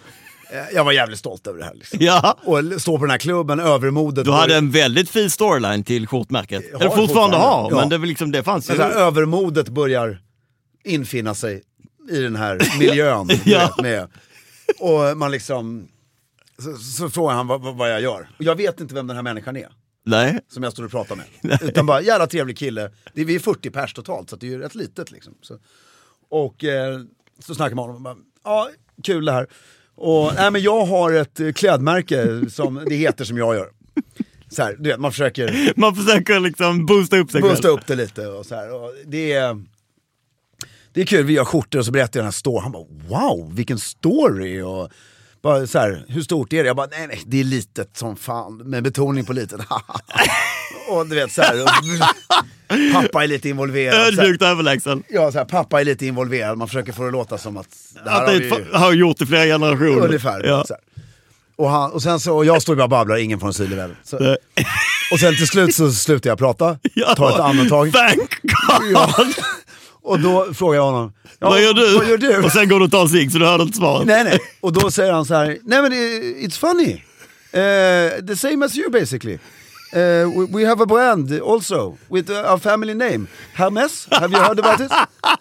Jag var jävligt stolt över det här. Liksom. Ja. Och stå på den här klubben, övermodet. Du hade en väldigt fin storyline till skjortmärket. Eller fortfarande, fortfarande har, ja. Men det, liksom, det fanns ju. Men så här, övermodet börjar infinna sig i den här miljön. Ja. Vet, med. Och man liksom... Så, så frågar han vad, vad jag gör. Och jag vet inte vem den här människan är. Nej. Som jag står och pratar med. Nej. Utan bara, jävla trevlig kille. Det är, vi är fyrtio pers totalt, så det är ju rätt litet liksom. Så, och eh, så snackar man om och bara, ja, kul det här. Och nej, men jag har ett klädmärke som det heter som jag gör. Så här, du vet, man försöker... Man försöker liksom boosta upp sig Boosta själv. upp det lite och så här. Och det är... Det är kul, vi gör skjortor och så berättar jag den här story. Han bara, wow, vilken story. Och bara så här, hur stort är det? Jag bara, nej nej, det är litet som fan. Med betoning på litet. Och du vet så här. Och, pappa är lite involverad. Ödmjukt överlägsen. Ja, så här, pappa är lite involverad. Man försöker få det att låta som att... Det här att det har, vi, har gjort i flera generationer. Ungefär. Ja. Så här. Och, han, och sen så, och jag står bara och babblar, ingen från Silverväl. Och sen till slut så slutar jag prata. Ja. Tar ett andetag. Thank God! Ja. Och då frågar jag honom, ja, vad, gör du? vad gör du? Och sen går du och tar en cigg så du hörde inte svaret. Nej, nej. Och då säger han så här, nej men it's funny. Uh, the same as you basically. Uh, we, we have a brand also with our family name. Hermes, have you heard about this?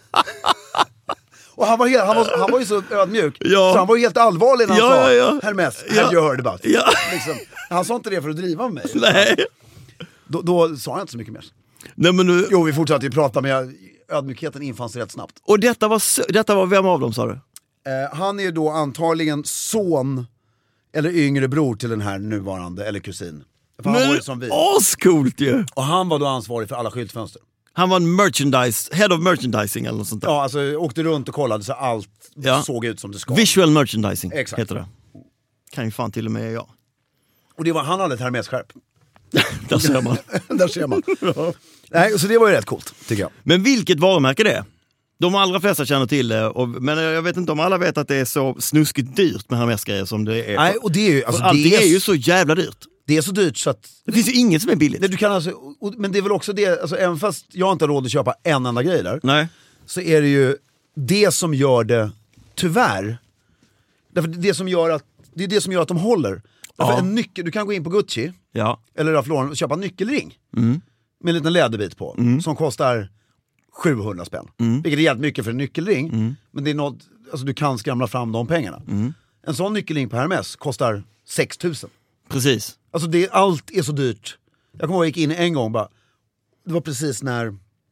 Och han var, helt, han, var, han var ju så ödmjuk, ja. Så han var ju helt allvarlig när han ja, sa, ja, ja. Hermes, ja. have you heard about it? Ja. Liksom, han sa inte det för att driva med mig. Nej. Då, då sa han inte så mycket mer. Nej, men nu... Jo, vi fortsatte ju prata, men jag, ödmjukheten infanns rätt snabbt. Och detta var, så, detta var vem av dem, sa du? Eh, han är då antagligen son eller yngre bror till den här nuvarande, eller kusin. För han var ju som vi. Ascoolt ju! Och han var då ansvarig för alla skyltfönster. Han var en merchandise, head of merchandising eller något sånt där. Ja, alltså åkte runt och kollade så allt ja. såg ut som det ska. Visual merchandising. Exakt. Heter det. Kan ju fan till och med jag. Och det var, han hade ett Hermes-skärp. Där ser man. Där ser man. Ja. Nej, så det var ju rätt coolt, tycker jag. Men vilket varumärke det är? De allra flesta känner till det, och, men jag vet inte om alla vet att det är så snuskigt dyrt med Hermes-grejer som det är. Nej, och det är ju... Alltså, allt det är, är ju så jävla dyrt. Det är så dyrt så att... Det finns ju inget som är billigt. Nej, du kan alltså, och, men det är väl också det, alltså, även fast jag inte har råd att köpa en enda grej där. Nej. Så är det ju det som gör det, tyvärr. Därför det som gör att, det är det som gör att de håller. Därför Ja. en nyckel, du kan gå in på Gucci Ja. eller Ralph Lauren och köpa en nyckelring. Mm. Med en liten läderbit på. Mm. Som kostar sjuhundra spänn. Mm. Vilket är jävligt mycket för en nyckelring. Mm. Men det är något, alltså du kan skramla fram de pengarna. Mm. En sån nyckelring på Hermes kostar sex tusen. Precis. Alltså det, allt är så dyrt. Jag kommer ihåg att jag gick in en gång och bara, det var precis när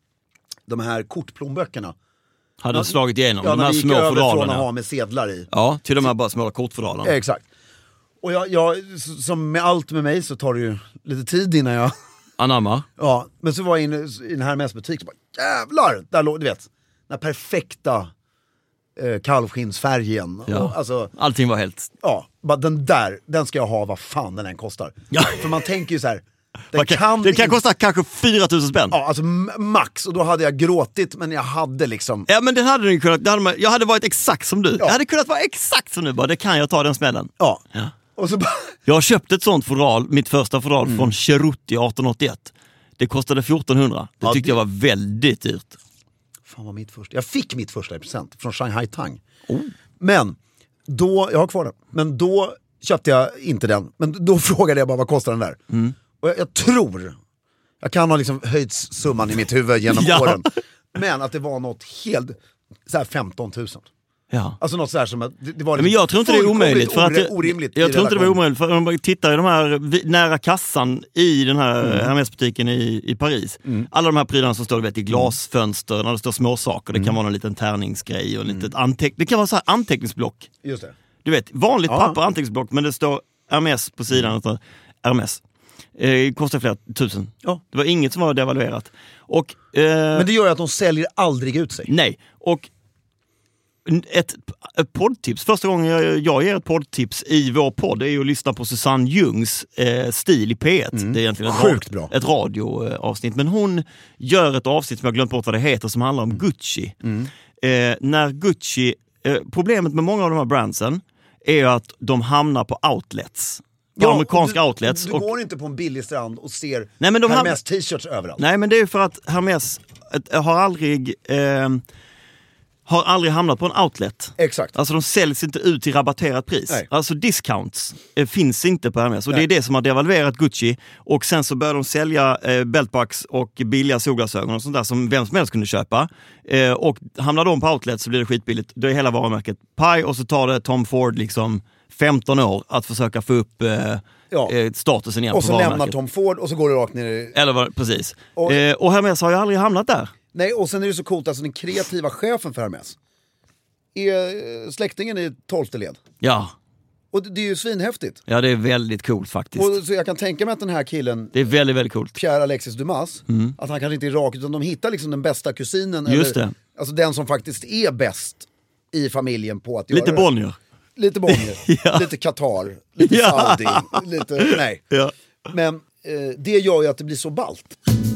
de här kortplånböckerna Hade ja, slagit igenom ja, de när här vi gick små över från att fodralerna. ha med sedlar i. Ja, till de här bara små kortfodralerna. Exakt. Och jag, jag, som med allt med mig så tar det ju lite tid innan jag... Anamma. Ja, men så var jag inne i den här mässbutik så bara, jävlar! Där låg, du vet, den här perfekta eh, kalvskinnsfärgen. Ja. Och, alltså, Allting var helt... ja, bara den där, den ska jag ha vad fan den än kostar. Ja. För man tänker ju så här, den Okay. kan, det kan inte, kosta kanske fyra tusen spänn. ja, alltså m- max, och då hade jag gråtit, men jag hade liksom... Ja, men det hade ni kunnat, det hade man, jag hade varit exakt som du. Ja. Jag hade kunnat vara exakt som du, bara det kan jag ta den smällen. Ja. Ja. Och så bara... Jag har köpt ett sånt fodral, mitt första fodral mm. från Cheruti arton åttioett. Det kostade fjortonhundra. Det Ja, tyckte det... jag var väldigt dyrt. Fan vad mitt första... Jag fick mitt första i present från Shanghai Tang. Oh. Men då, jag har kvar den. Men då köpte jag inte den. Men då frågade jag bara, vad kostar den där? Mm. Och jag, jag tror, jag kan ha liksom höjt summan i mitt huvud genom Ja. åren. Men att det var något helt, så här femton tusen. Ja. Alltså något så här som att det, det var liksom Men jag tror inte det är omöjligt för att ore, jag, orimligt. jag i tror inte det var relation. omöjligt för om man tittar i de här vi- nära kassan i den här mm. Hermes-butiken i, i Paris. Mm. Alla de här prylarna som står, du vet, i glasfönster, när det står små saker. Det kan mm. vara en liten tärningsgrej och en litet anteck- det kan vara så här anteckningsblock. Just det. Du vet, vanligt Ja. papper anteckningsblock, men det står Hermes på sidan. Mm. Hermes. Eh, kostar flera tusen. Ja. Det var inget som var devaluerat. Och, eh, Men det gör ju att de säljer aldrig ut sig. nej, och ett, ett poddtips, första gången jag, jag ger ett poddtips i vår podd är ju att lyssna på Susanne Ljungs eh, stil i P ett. Mm. Det är egentligen ett, Sjukt rad, bra. ett radioavsnitt, men hon gör ett avsnitt som jag glömt bort vad det heter, som handlar om Gucci. Mm. Eh, när Gucci, eh, problemet med många av de här brandsen är ju att de hamnar på outlets. På amerikanska du, outlets. Du och, går inte på en billig strand och ser nej, men de Hermes ham- t-shirts överallt. Nej, men de Hermes t-shirts överallt. Nej, men det är för att Hermes har aldrig... Eh, har aldrig hamnat på en outlet. Exakt. Alltså de säljs inte ut till rabatterat pris. Nej. Alltså discounts eh, finns inte på Hermes. Och Nej. det är det som har devalverat Gucci. Och sen så började de sälja eh, beltbucks och billiga solglasögon och sånt där som vem som helst kunde köpa. Eh, och hamnar de på outlet så blir det skitbilligt. Då är hela varumärket paj och så tar det Tom Ford liksom femton år att försöka få upp eh, Ja. eh, statusen igen Och på så varumärket. lämnar Tom Ford och så går det rakt ner i... Eller vad, precis. Och- Eh, och Hermes har ju aldrig hamnat där. Nej, och sen är det så coolt, alltså den kreativa chefen för Hermes är släktingen i tolfte led. Ja. Och det, det är ju svinhäftigt. ja, det är väldigt coolt faktiskt. Och så jag kan tänka mig att den här killen, Det är väldigt, väldigt coolt. Pierre Alexis Dumas, att han kanske inte är rak, utan de hittar liksom den bästa kusinen. Just eller, det. Alltså den som faktiskt är bäst i familjen på att göra Lite det. Bonnier. Lite Bonnier, Ja. lite Qatar, lite Ja. Saudi, lite, nej. Ja. Men eh, det gör ju att det blir så ballt.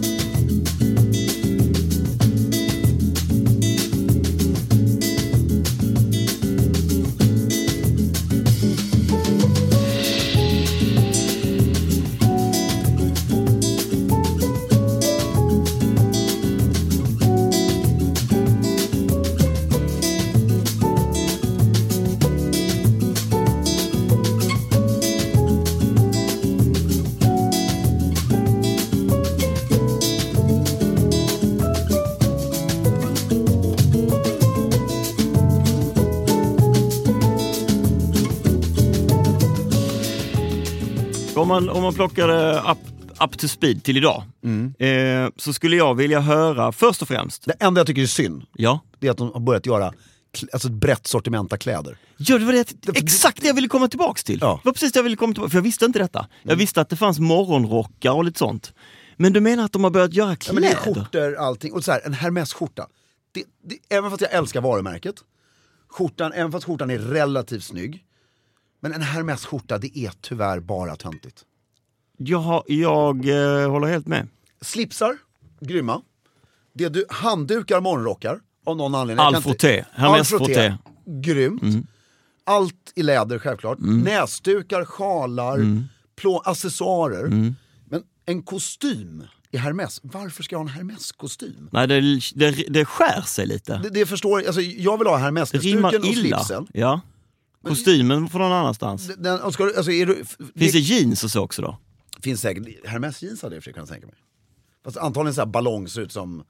Om man, om man plockar up, up to speed till idag Mm. eh, så skulle jag vilja höra först och främst. Det enda jag tycker är synd, Ja. det är att de har börjat göra kl- alltså ett brett sortiment av kläder. Ja, det var det, exakt det jag ville komma tillbaks till. Ja. Det var precis det jag ville komma tillbaka, för jag visste inte detta. Jag visste att det fanns morgonrockar och lite sånt. Men du menar att de har börjat göra Ja, kläder? men det är skjortor, allting. Och så här, en Hermes-skjorta. Det, det, även fast jag älskar varumärket, skjortan, även fast skjortan är relativt snygg, men en Hermes-skjorta, det är tyvärr bara töntigt. Jag, har- jag eh, håller helt med. Slipsar, grymma. Det du, handdukar, morgonrockar, av någon anledning. Jag kan Alfroté, inte- Hermes Alfroté, frotté. grymt. Allt i läder, självklart. Näsdukar, sjalar, plå, accessoarer. Men en kostym i Hermes, varför ska jag ha en Hermes-kostym? Nej, det, det, det skär sig lite. Det, det förstår, alltså jag vill ha Det Hermes-stuken rimmar och illa. slipsen. Ja. Kostymen från någon annanstans. Den, och ska, du- alltså, är du, Finns det det jeans och så också då? finns säkert, Hermes jeans hade jag i och för sig kunnat tänka mig. Fast antagligen så här ballong ser ut som...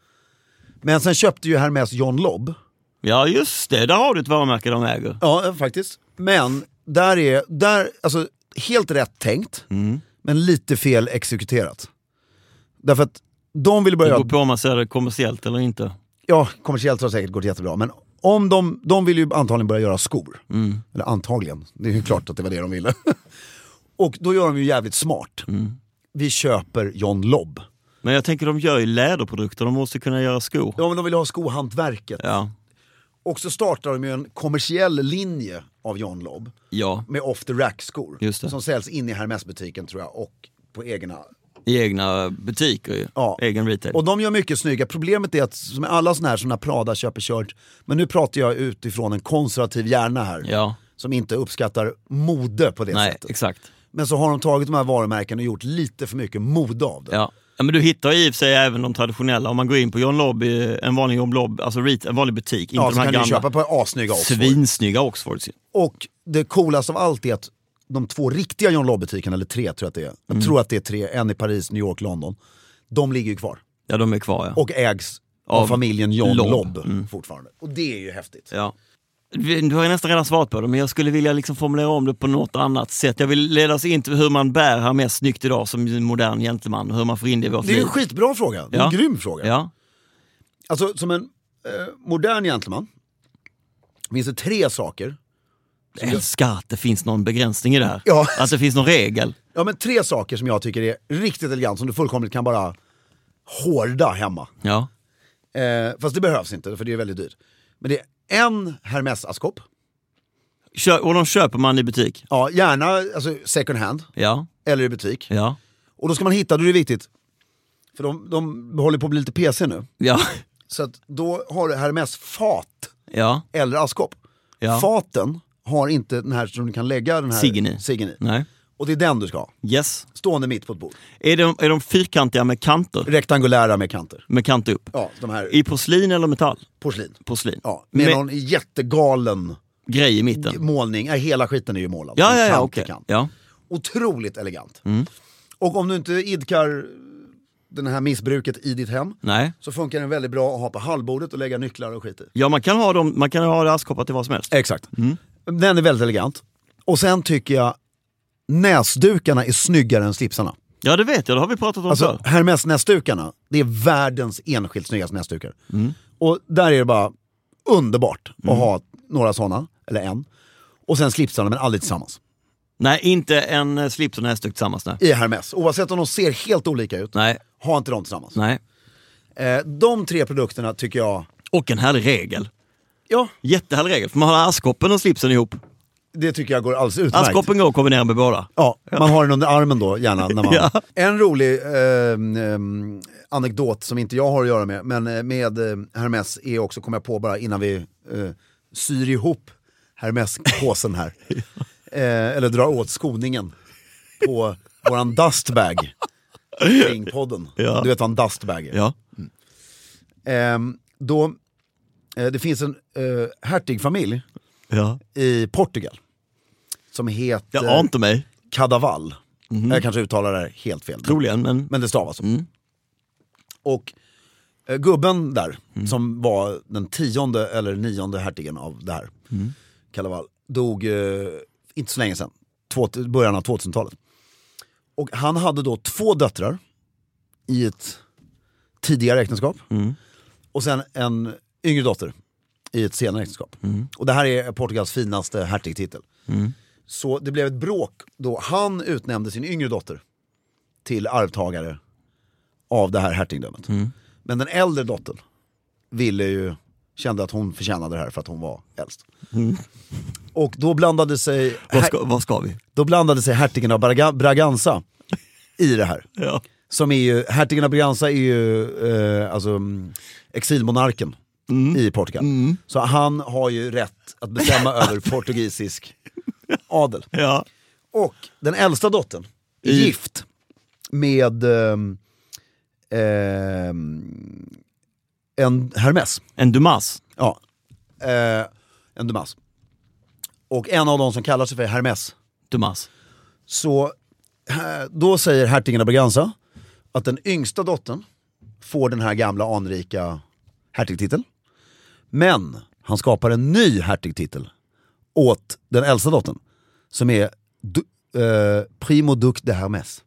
Men sen köpte ju Hermes John Lobb. Ja, just det. Där har du ett varumärke de äger. Ja, faktiskt. Men där är, där, alltså helt rätt tänkt, men lite fel exekuterat. Därför att de vill Det börja... beror på om man ser det kommersiellt eller inte. Ja, kommersiellt har det säkert gått jättebra, men om de, de vill ju antagligen börja göra skor. Eller antagligen, det är ju klart att det var det de ville. Och då gör de ju jävligt smart. Vi köper John Lobb. Men jag tänker de gör ju läderprodukter, de måste kunna göra skor. Ja, men de vill ha skohantverket. Ja. Och så startar de ju en kommersiell linje av John Lobb Ja, med off-the-rack-skor. Just det. Som säljs in i Hermes-butiken tror jag, och på egna... i egna butiker ju. Ja. Egen retail. Och de gör mycket snygga. Problemet är att, som alla såna här, såna Prada köper kört, men nu pratar jag utifrån en konservativ hjärna här. Ja, Som inte uppskattar mode på det nej, sättet. exakt. Men så har de tagit de här varumärken och gjort lite för mycket mode av det. Ja. Ja, men du hittar i och för sig även de traditionella. Om man går in på John Lobb, en vanlig John Lobb, alltså en vanlig butik. Ja, Inte så de här kan du gamla köpa på assnygga Oxford. svinsnygga Oxfords. Och det coolaste av allt är att de två riktiga John Lobb-butikerna, eller tre tror jag att det är. Jag Mm. tror att det är tre, en i Paris, New York, London. De ligger ju kvar. Ja, de är kvar, ja. Och ägs av, Av familjen John Lobb. Lobb, Mm. fortfarande. Och det är ju häftigt. Ja. Du har ju nästan redan svarat på det, men jag skulle vilja liksom formulera om det på något annat sätt. Jag vill leda oss in till hur man bär här mest snyggt idag som en modern gentleman, hur man får in det i vårt Det är ju liv. en skitbra fråga. Det är en Ja. grym fråga. Ja. Alltså som en eh, modern gentleman finns det tre saker. Jag älskar att det finns någon begränsning i det här. Ja. Att det finns någon regel. Ja, men tre saker som jag tycker är riktigt elegant, som du fullkomligt kan bara hårda hemma. Ja. Eh, fast det behövs inte, för det är väldigt dyrt. Men det är en Hermes-askkopp. Kö- och de köper man i butik. Ja, gärna alltså, second hand, Ja. eller i butik. Ja. Och då ska man hitta, då är det viktigt. För de, de håller på att bli lite P C nu. Ja. Så att då har du Hermes fat Ja. eller askkopp. Ja. Faten har inte den här som du kan lägga den här Ciggen i. ciggen i. Nej. Och det är den du ska ha. Yes. Stående mitt på ett bord. Är de, är de fyrkantiga med kanter? Rektangulära med kanter. Med kanter upp? Ja, de här. I porslin eller metall? Porslin. Porslin. Ja, med, med någon jättegalen grej i mitten. målning. Ja, hela skiten är ju målad. Ja, ja, ja, kant okej. till kant. Ja. Otroligt elegant. Mm. Och om du inte idkar den här missbruket i ditt hem, Nej. så funkar den väldigt bra att ha på hallbordet och lägga nycklar och skit i. Ja, man kan ha dem, man kan ha det askkopplat till vad som helst. Exakt. Mm. Den är väldigt elegant. Och sen tycker jag näsdukarna är snyggare än slipsarna. Ja, det vet jag, det har vi pratat om Alltså förr. Hermes näsdukarna, det är världens enskilt snyggaste näsdukar. Mm. Och där är det bara underbart att mm. ha några sådana, eller en. Och sen slipsarna, men aldrig tillsammans. Nej, inte en slips och näsduk tillsammans. Nej. I Hermes, oavsett om de ser helt olika ut. Nej. Ha inte dem tillsammans. Nej. Eh, de tre produkterna tycker jag... Och en härlig regel. Ja. Jättehärlig regel, för man har askkoppen och slipsen ihop. Det tycker jag går alldeles utmärkt. Askkoppen går att kombinera med båda. Ja, ja, man har den under armen då, gärna. När man... ja. En rolig eh, eh, anekdot som inte jag har att göra med, men med eh, Hermes är också, kommer jag på bara innan vi eh, syr ihop Hermes-påsen här. eh, eller drar åt skoningen på våran dustbag kring podden. Ja. Du vet vad en dustbag är? Ja. Mm. Eh, då, eh, det finns en eh, hertigfamilj ja. i Portugal som heter Jag ante mig. Cadaval. Mm-hmm. Jag kanske uttalar det här helt fel. Troligen, men... Men det stavas så. Mm. Och eh, gubben där, mm. som var den tionde eller nionde hertigen av det här, mm. Cadaval, dog eh, inte så länge sedan. Två, början av tvåtusentalet. Och han hade då två döttrar i ett tidigare äktenskap. Mm. Och sen en yngre dotter i ett senare äktenskap. Mm. Och det här är Portugals finaste hertigtitel. Mm. Så det blev ett bråk då han utnämnde sin yngre dotter till arvtagare av det här hertigdömet. Mm. Men den äldre dottern ville ju, kände att hon förtjänade det här för att hon var äldst. Mm. Och då blandade sig vad ska, vad ska vi? Då blandade sig hertigen av Braga, Braganza i det här. Ja. Som är ju, hertigen av Braganza är ju eh, alltså exilmonarken mm. i Portugal. Mm. Så han har ju rätt att bestämma över portugisisk adel. Ja. Och den äldsta dottern är I... gift med eh, eh, en Hermes. En Dumas. Ja, eh, en Dumas. Och en av dem som kallar sig för Hermes. Dumas. Så då säger hertigen av Braganza att den yngsta dottern får den här gamla anrika hertigtiteln. Men han skapar en ny hertigtitel åt den äldsta dottern som är du, eh, Primo Duc de Hermes.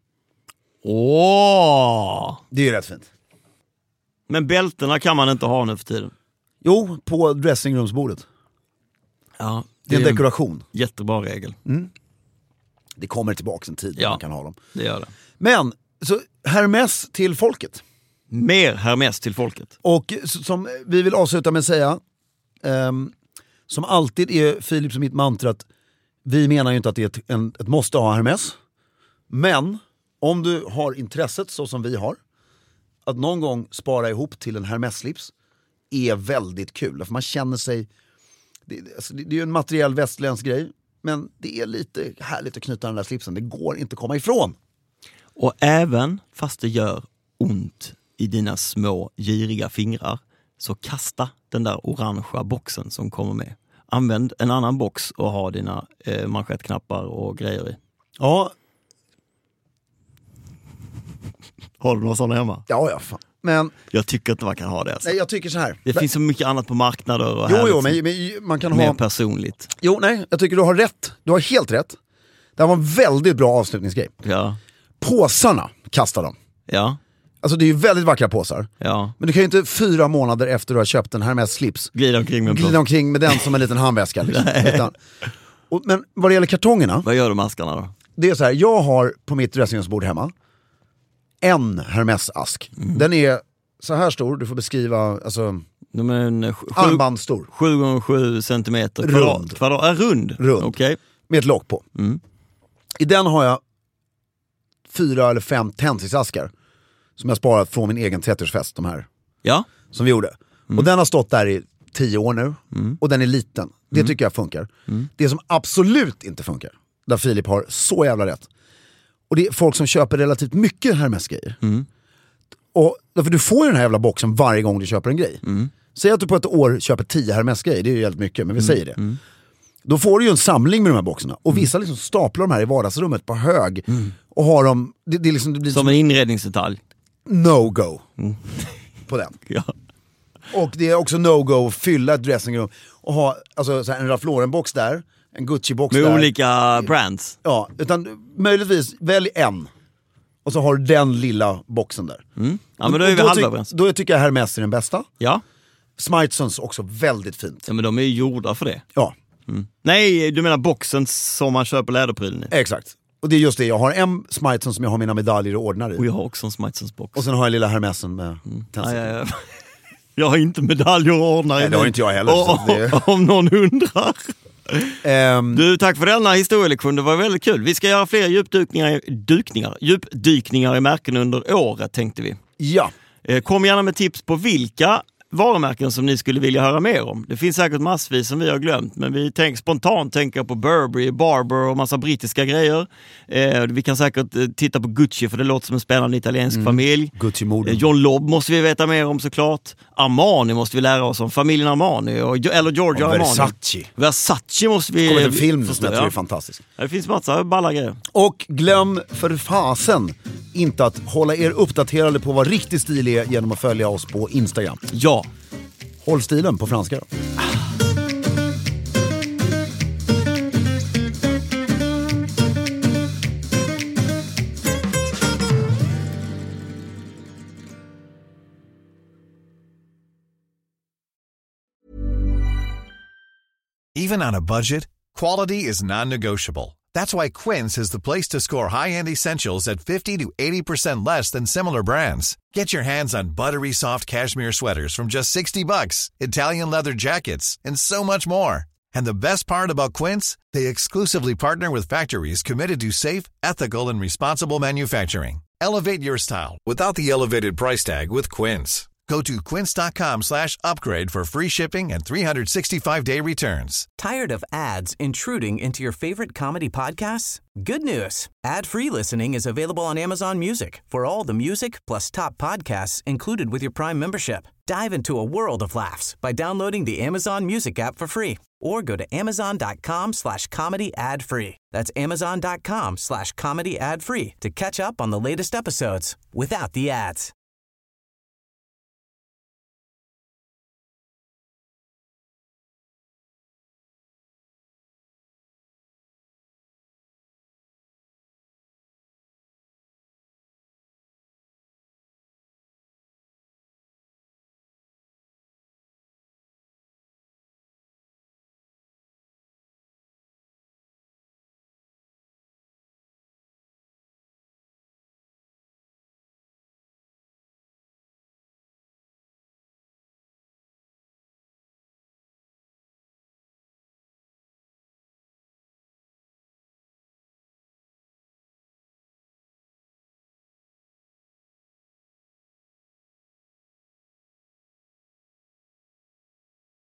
Åh! Det är ju rätt fint. Men bältena kan man inte ha nu för tiden. Jo, på dressingrumsbordet. Ja, det är en dekoration. Jättebra regel. Mm. Det kommer tillbaka en tid ja, man kan ha dem. Det gör det. Men, så Hermes till folket. Mer Hermes till folket. Och som vi vill avsluta med att säga, um, som alltid är Philips och mitt mantra att vi menar ju inte att det är ett, en, ett måste ha Hermes. Men om du har intresset så som vi har, att någon gång spara ihop till en Hermes-slips är väldigt kul. För man känner sig, det, alltså det, det är ju en materiell västländsk grej, men det är lite härligt att knyta den där slipsen. Det går inte att komma ifrån. Och även fast det gör ont i dina små giriga fingrar, så kasta den där orangea boxen som kommer med. Använd en annan box och ha dina eh, manschettknappar och grejer i. Ja. Har du några sådana hemma? Ja, ja, fan. Men jag tycker inte man kan ha det. Alltså. Nej, jag tycker så här. Det men... finns så mycket annat på marknader och jo, här, jo, liksom, men, men man kan mer ha... personligt. Jo, nej, jag tycker du har rätt. Du har helt rätt. Det var en väldigt bra avslutningsgrej. Ja. Påsarna, kasta dem. Ja. Alltså det är ju väldigt vackra påsar. Ja. Men du kan ju inte fyra månader efter du har köpt en Hermes slips glida omkring med, glida omkring med den som en liten handväska. Liksom. Utan, och, men vad det gäller kartongerna... Vad gör du med askarna då? Det är så här, jag har på mitt dressingrumsbord hemma en Hermes-ask. Mm. Den är så här stor, du får beskriva... Alltså, de är en sju, armbandstor. sju gånger sju centimeter. Rund. Kvadrat, kvadrat, äh, rund. Rund. Okay. Med ett lock på. Mm. I den har jag fyra eller fem tändsticksaskar som jag sparat från min egen trettioårsfest, de här. Ja. Som vi gjorde. Mm. Och den har stått där i tio år nu. Mm. Och den är liten. Det mm. tycker jag funkar. Mm. Det som absolut inte funkar, där Filip har så jävla rätt, Och det är folk som köper relativt mycket Hermes-grejer. Mm. Och därför du får ju den här jävla boxen varje gång du köper en grej. Mm. Säg att du på ett år köper tio Hermes-grejer, det är ju helt mycket, men vi Mm. säger det. Mm. Då får du ju en samling med de här boxarna. Och vissa liksom staplar de här i vardagsrummet på hög. Mm. Och har dem, det, det, är liksom, det blir Som en inredningsdetalj. no-go Mm. på den. Ja. Och det är också no-go att fylla ett dressingrum och ha alltså, så här, en Ralph Lauren-box där, en Gucci-box Med där. olika brands. Ja, utan möjligtvis välj en. Och så har du den lilla boxen där. Mm. Ja, men då är vi då, halva ty- överens. då tycker jag Hermes är den bästa. Ja. Smithsons också väldigt fint. Ja, men de är ju gjorda för det. Ja, Mm. Nej, du menar boxen som man köper läderprylen i. exakt. Och det är just det, jag har en Smithson som jag har mina medaljer och ordnar i. Och jag har också en Smithsons box. Och sen har jag lilla Hermesen med Mm. tändstickor. Ja, ja, ja. Jag har inte medaljer och ordnar i Nej, det har min. inte jag heller, Och, så det- Om någon undrar. Ehm, Du, tack för denna historielektion, det var väldigt kul. Vi ska göra fler djupdykningar, dykningar, djupdykningar i märken under året, tänkte vi. ja, Eh, Kom gärna med tips på vilka varumärken som ni skulle vilja höra mer om. Det finns säkert massvis som vi har glömt, men vi tänk, spontant tänker på Burberry, Barber och massa brittiska grejer. Eh, vi kan säkert eh, titta på Gucci, för det låter som en spännande italiensk Mm. familj. Gucci-morden. Eh, John Lobb måste vi veta mer om såklart. Armani måste vi lära oss om, familjen Armani, och, eller Giorgio Och Armani. Versace. Versace måste vi... Det kommer en film förstå, som jag tror ja. är fantastisk. Ja, det finns massa balla grejer. Och glöm för fasen inte att hålla er uppdaterade på vad riktig stil är genom att följa oss på Instagram. Ja. Håll stilen på franska då. Even on a budget, quality is non-negotiable. That's why Quince is the place to score high-end essentials at fifty to eighty percent less than similar brands. Get your hands on buttery soft cashmere sweaters from just sixty bucks, Italian leather jackets, and so much more. And the best part about Quince, they exclusively partner with factories committed to safe, ethical, and responsible manufacturing. Elevate your style without the elevated price tag with Quince. Go to quince.com slash upgrade for free shipping and three sixty-five day returns. Tired of ads intruding into your favorite comedy podcasts? Good news. Ad-free listening is available on Amazon Music for all the music plus top podcasts included with your Prime membership. Dive into a world of laughs by downloading the Amazon Music app for free or go to amazon.com slash comedy ad free. That's amazon.com slash comedy ad free to catch up on the latest episodes without the ads.